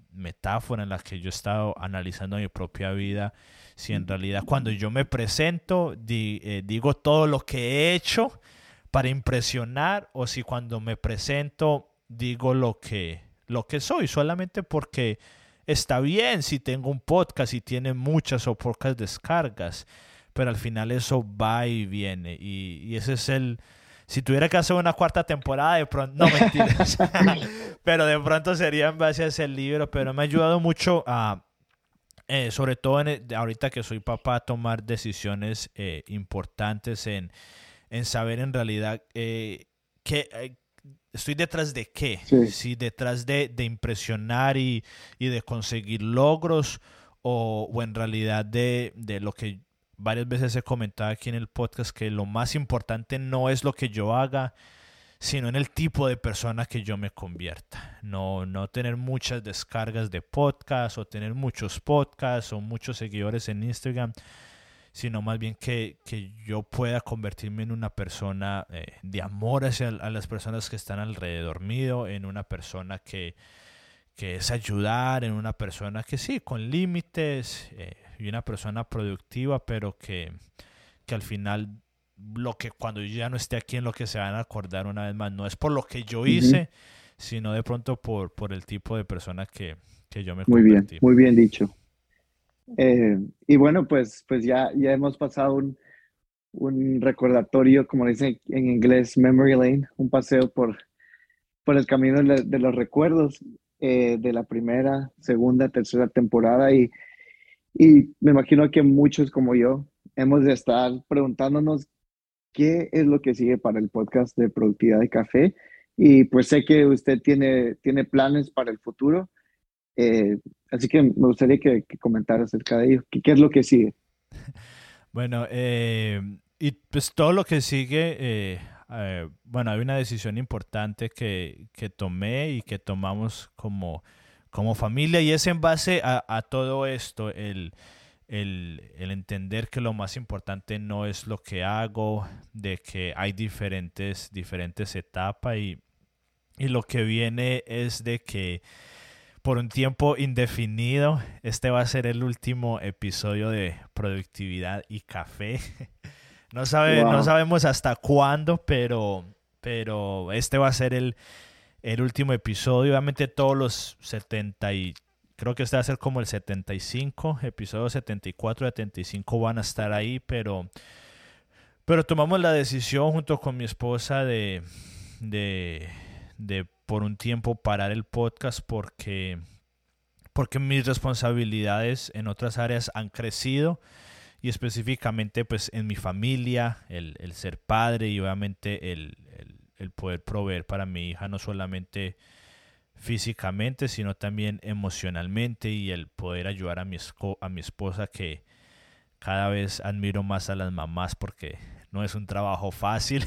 metáfora en la que yo he estado analizando mi propia vida, si en realidad cuando yo me presento di, eh, digo todo lo que he hecho para impresionar, o si cuando me presento digo lo que, lo que soy, solamente porque está bien si tengo un podcast y tiene muchas o pocas descargas, pero al final eso va y viene, y, y ese es el... Si tuviera que hacer una cuarta temporada, de pronto... No, mentiras. Pero de pronto sería en base a ese libro. Pero me ha ayudado mucho a... Eh, sobre todo en el- ahorita que soy papá, a tomar decisiones eh, importantes en, en saber en realidad eh, qué... eh, estoy detrás de qué.
Sí.
Si detrás de, de impresionar y, y de conseguir logros, o, o en realidad de, de lo que varias veces he comentado aquí en el podcast, que lo más importante no es lo que yo haga, sino en el tipo de persona que yo me convierta. No, no tener muchas descargas de podcast, o tener muchos podcasts o muchos seguidores en Instagram, sino más bien que, que yo pueda convertirme en una persona eh, de amor hacia a las personas que están alrededor mío, en una persona que, que es ayudar, en una persona que sí, con límites, eh, y una persona productiva, pero que, que al final, lo que cuando yo ya no esté aquí, en lo que se van a acordar una vez más, no es por lo que yo hice, uh-huh. sino de pronto por, por el tipo de persona que, que yo me
muy
convertí.
Bien, muy bien dicho. Eh, y bueno, pues, pues ya, ya hemos pasado un, un recordatorio, como dicen en inglés, memory lane, un paseo por, por el camino de, de los recuerdos eh, de la primera, segunda, tercera temporada, y, y me imagino que muchos como yo hemos de estar preguntándonos qué es lo que sigue para el podcast de Productividad de Café, y pues sé que usted tiene, tiene planes para el futuro. Eh, así que me gustaría que, que comentara acerca de ello. ¿Qué, qué es lo que sigue?
Bueno, eh, y pues todo lo que sigue, eh, eh, bueno, hay una decisión importante que, que tomé y que tomamos como, como familia, y es en base a, a todo esto, el, el, el entender que lo más importante no es lo que hago, de que hay diferentes, diferentes etapas, y, y lo que viene es de que por un tiempo indefinido, este va a ser el último episodio de Productividad y Café. No sabe, wow. no sabemos hasta cuándo, pero, pero este va a ser el, el último episodio. Obviamente todos los setenta y creo que este va a ser como el setenta y cinco, episodio setenta y cuatro, setenta y cinco van a estar ahí, pero, pero tomamos la decisión junto con mi esposa de, de, de por un tiempo parar el podcast porque, porque mis responsabilidades en otras áreas han crecido, y específicamente pues en mi familia, el, el ser padre, y obviamente el, el, el poder proveer para mi hija, no solamente físicamente sino también emocionalmente, y el poder ayudar a mi, esco- a mi esposa, que cada vez admiro más a las mamás porque no es un trabajo fácil.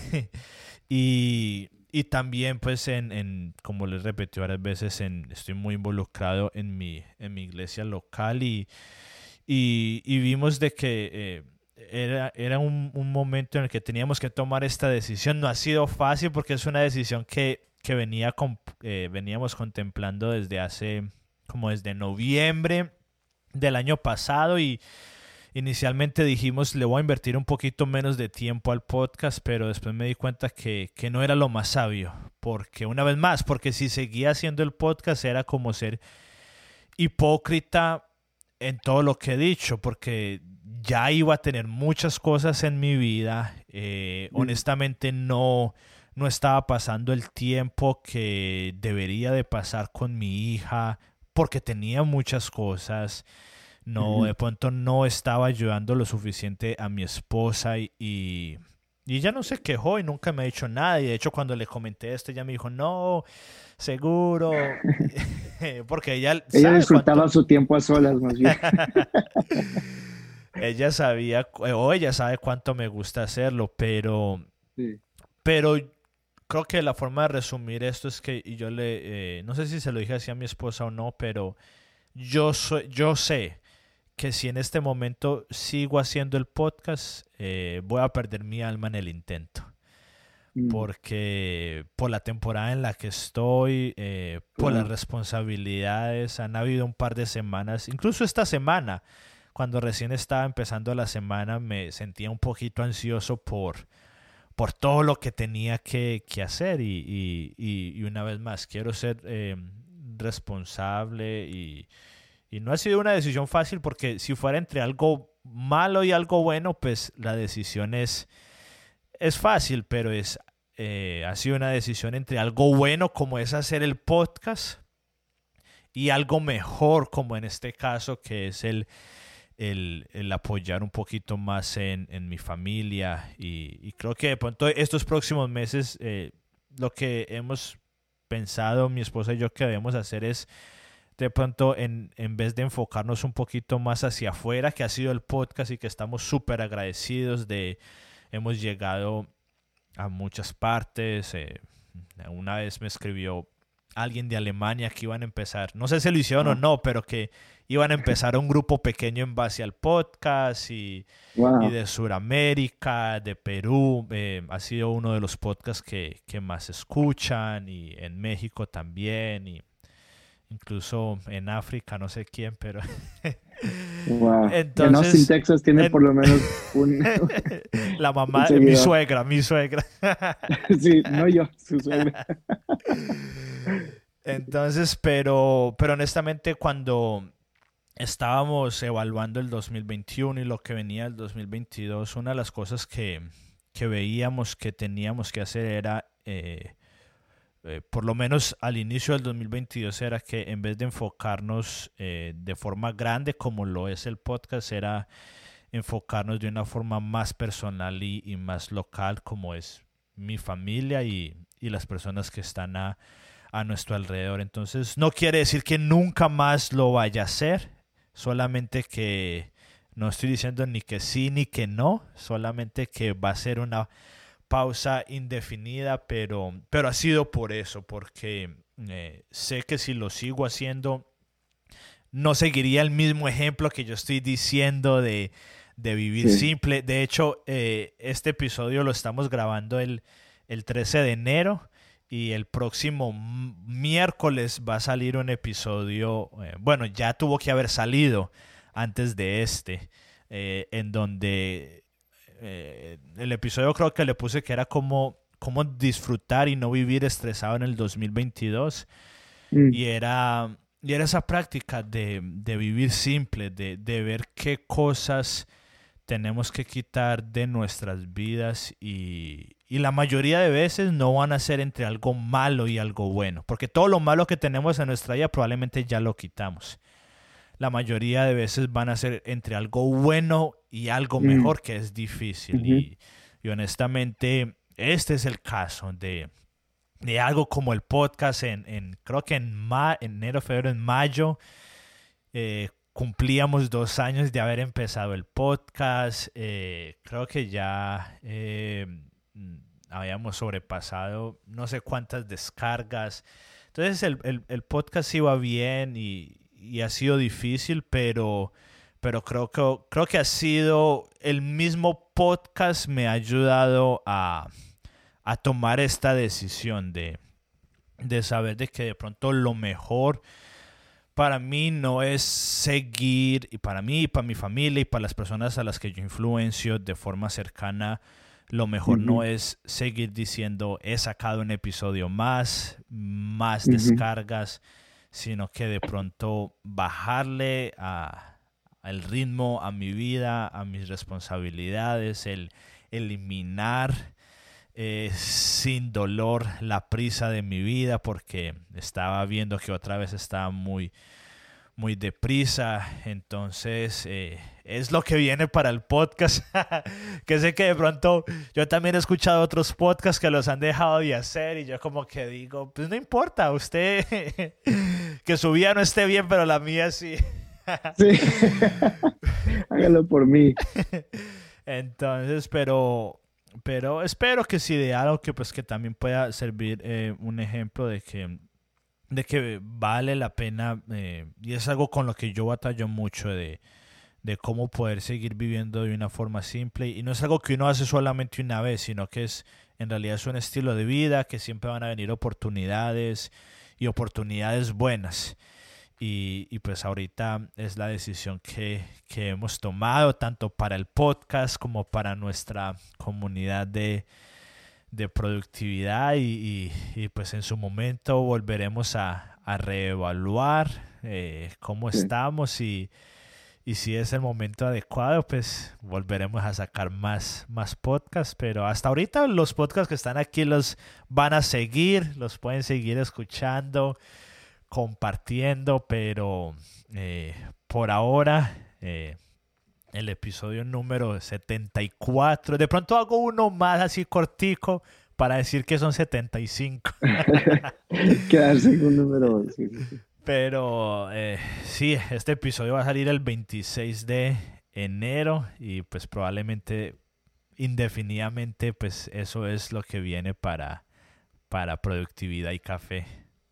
y Y también, pues, en, en como les repetí varias veces, en, estoy muy involucrado en mi, en mi iglesia local, y, y, y vimos de que eh, era, era un, un momento en el que teníamos que tomar esta decisión. No ha sido fácil porque es una decisión que, que venía con, eh, veníamos contemplando desde hace, como desde noviembre del año pasado, y inicialmente dijimos, le voy a invertir un poquito menos de tiempo al podcast, pero después me di cuenta que, que no era lo más sabio, porque una vez más, porque si seguía haciendo el podcast era como ser hipócrita en todo lo que he dicho, porque ya iba a tener muchas cosas en mi vida, eh, mm. honestamente no, no estaba pasando el tiempo que debería de pasar con mi hija, porque tenía muchas cosas. No, de pronto no estaba ayudando lo suficiente a mi esposa, y, y, y ella no se quejó y nunca me ha dicho nada. Y de hecho cuando le comenté esto, ella me dijo, no, seguro, porque ella
Ella disfrutaba
cuánto...
su tiempo a solas, más bien.
Ella sabía, o ella sabe cuánto me gusta hacerlo, pero, sí. pero creo que la forma de resumir esto es que, y yo le, eh, no sé si se lo dije así a mi esposa o no, pero yo, soy, yo sé que si en este momento sigo haciendo el podcast, eh, voy a perder mi alma en el intento.
Mm.
porque por la temporada en la que estoy, eh, por las
Claro.
responsabilidades, han habido un par de semanas, incluso esta semana, cuando recién estaba empezando la semana, me sentía un poquito ansioso por, por todo lo que tenía que, que hacer y, y, y, y una vez más, quiero ser eh, responsable y, y no ha sido una decisión fácil porque si fuera entre algo malo y algo bueno, pues la decisión es es fácil, pero es, eh, ha sido una decisión entre algo bueno como es hacer el podcast y algo mejor como en este caso que es el, el, el apoyar un poquito más en, en mi familia y, y creo que de pronto estos próximos meses eh, lo que hemos pensado mi esposa y yo que debemos hacer es de pronto en, en vez de enfocarnos un poquito más hacia afuera que ha sido el podcast y que estamos súper agradecidos de hemos llegado a muchas partes. Eh, una vez me escribió alguien de Alemania que iban a empezar, no sé si lo hicieron o
Ah,
no, pero que iban a empezar un grupo pequeño en base al podcast y, y
wow.
de Sudamérica, de Perú. Eh, ha sido uno de los podcasts que, que más escuchan y en México también y incluso en África, no sé quién, pero
Wow. En Austin,
entonces
Texas tiene
en...
por lo menos un,
la
un
mamá, mi
seguidor.
suegra, mi suegra.
Sí, no yo, su suegra.
Entonces, pero, pero honestamente cuando estábamos evaluando el dos mil veintiuno y lo que venía el dos mil veintidós, una de las cosas que, que veíamos que teníamos que hacer era, eh, eh, por lo menos al inicio del dos mil veintidós, era que en vez de enfocarnos eh, de forma grande como lo es el podcast, era enfocarnos de una forma más personal y, y más local como es mi familia y, y las personas que están a, a nuestro alrededor. Entonces no quiere decir que nunca más lo vaya a hacer, solamente que no estoy diciendo ni que sí ni que no, solamente que va a ser una pausa indefinida, pero, pero ha sido por eso, porque eh, sé que si lo sigo haciendo no seguiría el mismo ejemplo que yo estoy diciendo de, de vivir
Sí.
simple. De hecho, eh, este episodio lo estamos grabando el, el trece de enero y el próximo m- miércoles va a salir un episodio, eh, bueno, ya tuvo que haber salido antes de este, eh, en donde eh, el episodio creo que le puse que era como, como disfrutar y no vivir estresado en el dos mil veintidós
Mm,
y era, y era esa práctica de, de vivir simple, de, de ver qué cosas tenemos que quitar de nuestras vidas y, y la mayoría de veces no van a ser entre algo malo y algo bueno, porque todo lo malo que tenemos en nuestra vida probablemente ya lo quitamos. La mayoría de veces van a ser entre algo bueno y algo
mm,
mejor, que es difícil.
ujú.
Y, y honestamente, este es el caso de, de algo como el podcast en, en creo que en ma enero, febrero, en mayo, eh, cumplíamos dos años de haber empezado el podcast. Eh, creo que ya eh, mm, habíamos sobrepasado no sé cuántas descargas. Entonces el, el, el podcast iba bien y, y ha sido difícil, pero, pero creo, que, creo que ha sido el mismo podcast me ha ayudado a, a tomar esta decisión de, de saber de que de pronto lo mejor para mí no es seguir, y para mí, y para mi familia, y para las personas a las que yo influencio de forma cercana, lo mejor no
Ujú,
es seguir diciendo he sacado un episodio más, más
ujú,
descargas, sino que de pronto bajarle a, al ritmo, a mi vida, a mis responsabilidades, el eliminar eh, sin dolor la prisa de mi vida porque estaba viendo que otra vez estaba muy muy deprisa. Entonces eh, es lo que viene para el podcast. Que sé que de pronto yo también he escuchado otros podcasts que los han dejado de hacer y yo como que digo, pues no importa, usted que su vida no esté bien, pero la mía sí.
sí. Hágalo por mí.
Entonces, pero pero espero que sí de algo que pues que también pueda servir eh, un ejemplo de que de que vale la pena eh, y es algo con lo que yo batallo mucho de, de cómo poder seguir viviendo de una forma simple. Y no es algo que uno hace solamente una vez, sino que es en realidad es un estilo de vida, que siempre van a venir oportunidades y oportunidades buenas. Y, y pues ahorita es la decisión que, que hemos tomado, tanto para el podcast como para nuestra comunidad de, de productividad. Y, y, y pues en su momento volveremos a, a reevaluar eh, cómo
Sí.
estamos y, y si es el momento adecuado, pues volveremos a sacar más, más podcasts. Pero hasta ahorita los podcasts que están aquí los van a seguir, los pueden seguir escuchando, compartiendo, pero eh, por ahora eh, el episodio número setenta y cuatro, de pronto hago uno más así cortico para decir que son setenta y cinco.
Quedarse con un número. Sí, sí, sí.
Pero eh, sí, este episodio va a salir el veintiséis de enero y pues probablemente indefinidamente pues eso es lo que viene para, para productividad y café.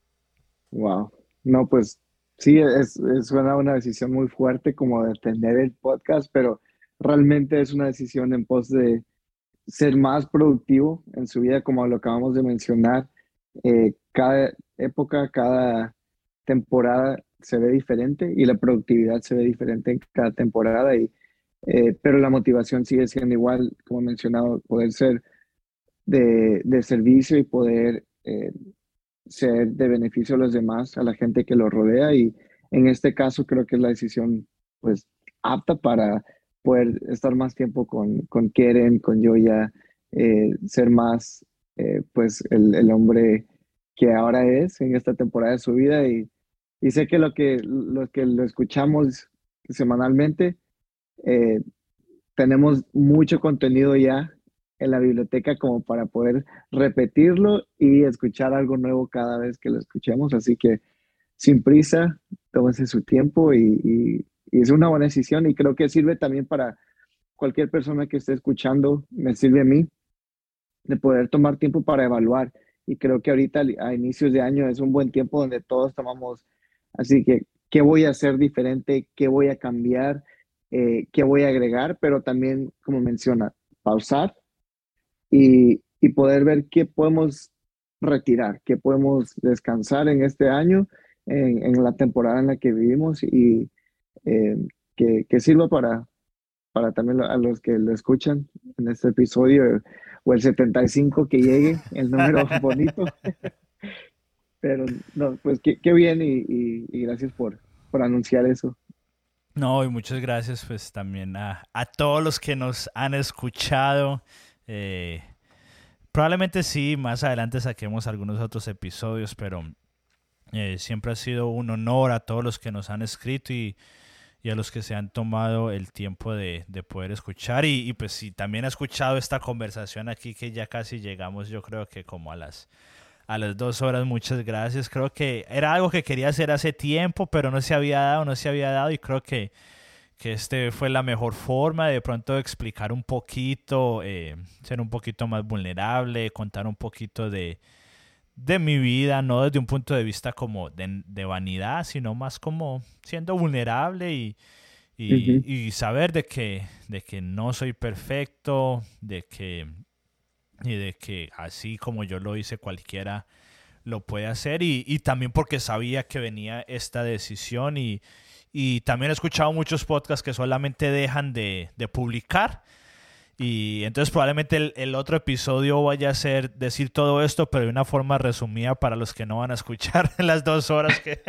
Wow. No, pues sí, es, es suena una decisión muy fuerte como de tener el podcast, pero realmente es una decisión en pos de ser más productivo en su vida, como lo acabamos de mencionar. Eh, cada época, cada temporada se ve diferente y la productividad se ve diferente en cada temporada, y, eh, pero la motivación sigue siendo igual, como he mencionado, poder ser de, de servicio y poder eh, ser de beneficio a los demás, a la gente que lo rodea, y en este caso creo que es la decisión pues apta para poder estar más tiempo con, con Keren, con Joya, eh, ser más eh, pues el, el hombre que ahora es en esta temporada de su vida, y, y sé que lo que lo que lo escuchamos semanalmente, eh, tenemos mucho contenido ya en la biblioteca como para poder repetirlo y escuchar algo nuevo cada vez que lo escuchemos. Así que sin prisa, tómese su tiempo, y, y- y es una buena decisión, y creo que sirve también para cualquier persona que esté escuchando, me sirve a mí, de poder tomar tiempo para evaluar. Y creo que ahorita a inicios de año es un buen tiempo donde todos tomamos, así que, ¿qué voy a hacer diferente? ¿Qué voy a cambiar? Eh, ¿qué voy a agregar? Pero también, como menciona, pausar y, y poder ver qué podemos retirar, qué podemos descansar en este año, en, en la temporada en la que vivimos, y eh, que, que sirva para, para también lo- a los que lo escuchan en este episodio, o el setenta y cinco que llegue, el número bonito. Pero no, pues qué, qué bien, y, y- y gracias por, por anunciar eso.
No, y muchas gracias pues también a, a todos los que nos han escuchado. Eh, probablemente sí, más adelante saquemos algunos otros episodios, pero eh, siempre ha sido un honor a todos los que nos han escrito y, y a los que se han tomado el tiempo de, de poder escuchar. Y, y pues si también ha escuchado esta conversación aquí, que ya casi llegamos, yo creo que como a las a las dos horas, muchas gracias. Creo que era algo que quería hacer hace tiempo, pero no se había dado, no se había dado, y creo que, que este fue la mejor forma de pronto de explicar un poquito, eh, ser un poquito más vulnerable, contar un poquito de, de mi vida, no desde un punto de vista como de, de vanidad, sino más como siendo vulnerable y, y,
Ujú.
y saber de que, de que no soy perfecto, de que, y de que así como yo lo hice, cualquiera lo puede hacer, y, y también porque sabía que venía esta decisión, y, y también he escuchado muchos podcasts que solamente dejan de, de publicar, y entonces probablemente el, el otro episodio vaya a ser decir todo esto, pero de una forma resumida para los que no van a escuchar las dos horas que...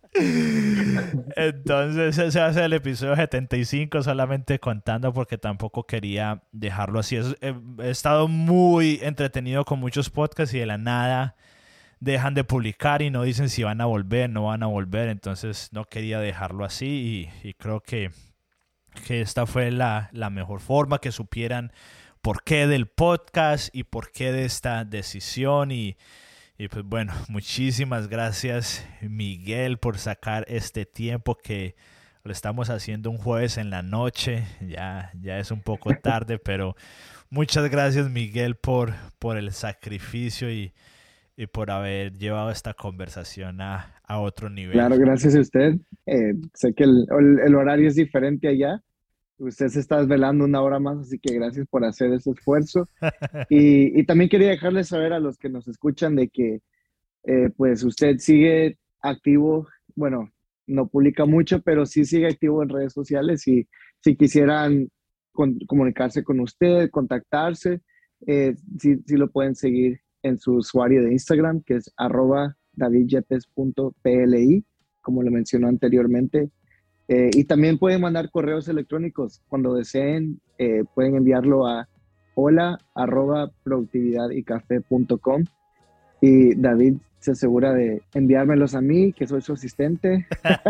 Entonces ese va a ser el episodio setenta y cinco, solamente contando porque tampoco quería dejarlo así. Es- he, he estado muy entretenido con muchos podcasts y de la nada dejan de publicar y no dicen si van a volver, no van a volver. Entonces no quería dejarlo así, y, y creo que que esta fue la, la mejor forma, que supieran por qué del podcast y por qué de esta decisión. Y, y pues bueno, muchísimas gracias, Miguel, por sacar este tiempo, que lo estamos haciendo un jueves en la noche. Ya, ya es un poco tarde, pero muchas gracias, Miguel, por, por el sacrificio y, y por haber llevado esta conversación a, a otro nivel.
Claro, gracias a usted. Eh, sé que el, el- el horario es diferente allá, usted se está desvelando una hora más, así que gracias por hacer ese esfuerzo. Y, y también quería dejarles saber a los que nos escuchan de que eh, pues usted sigue activo, bueno, no publica mucho, pero sí sigue activo en redes sociales y si quisieran con, comunicarse con usted, contactarse, eh, sí, sí lo pueden seguir en su usuario de Instagram, que es arroba davidyepes punto pli, como lo mencionó anteriormente. Eh, y también pueden mandar correos electrónicos. Cuando deseen, eh, pueden enviarlo a hola arroba productividad y café punto com y David se asegura de enviármelos a mí, que soy su asistente.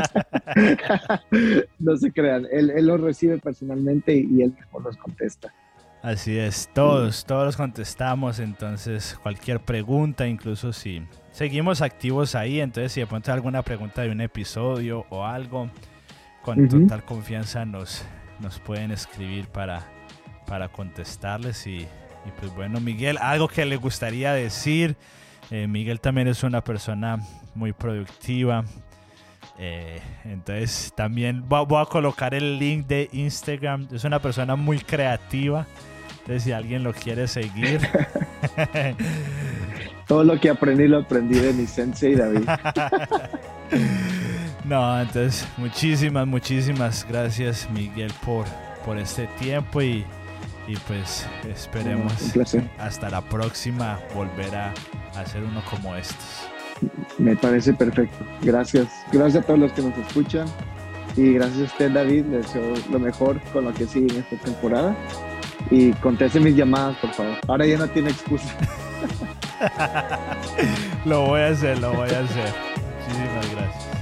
No se crean, él, él los recibe personalmente y, y él mismo los contesta.
Así es, todos, todos los contestamos, entonces cualquier pregunta, incluso si seguimos activos ahí, entonces si de pronto hay alguna pregunta de un episodio o algo, con uh-huh. total confianza nos, nos pueden escribir para, para contestarles. Y, y pues bueno, Miguel, algo que le gustaría decir. Eh, Miguel también es una persona muy productiva, eh, entonces también voy, voy a colocar el link de Instagram. Es una persona muy creativa, entonces si alguien lo quiere seguir.
Todo lo que aprendí lo aprendí de mi sensei David.
No, entonces muchísimas, muchísimas gracias, Miguel, por, por este tiempo y, y pues esperemos hasta la próxima volver a hacer uno como estos.
Me parece perfecto. Gracias. Gracias a todos los que nos escuchan y gracias a usted, David. Les deseo lo mejor con lo que sigue en esta temporada y conteste mis llamadas, por favor. Ahora ya no tiene excusa.
Lo voy a hacer, lo voy a hacer. Muchísimas gracias.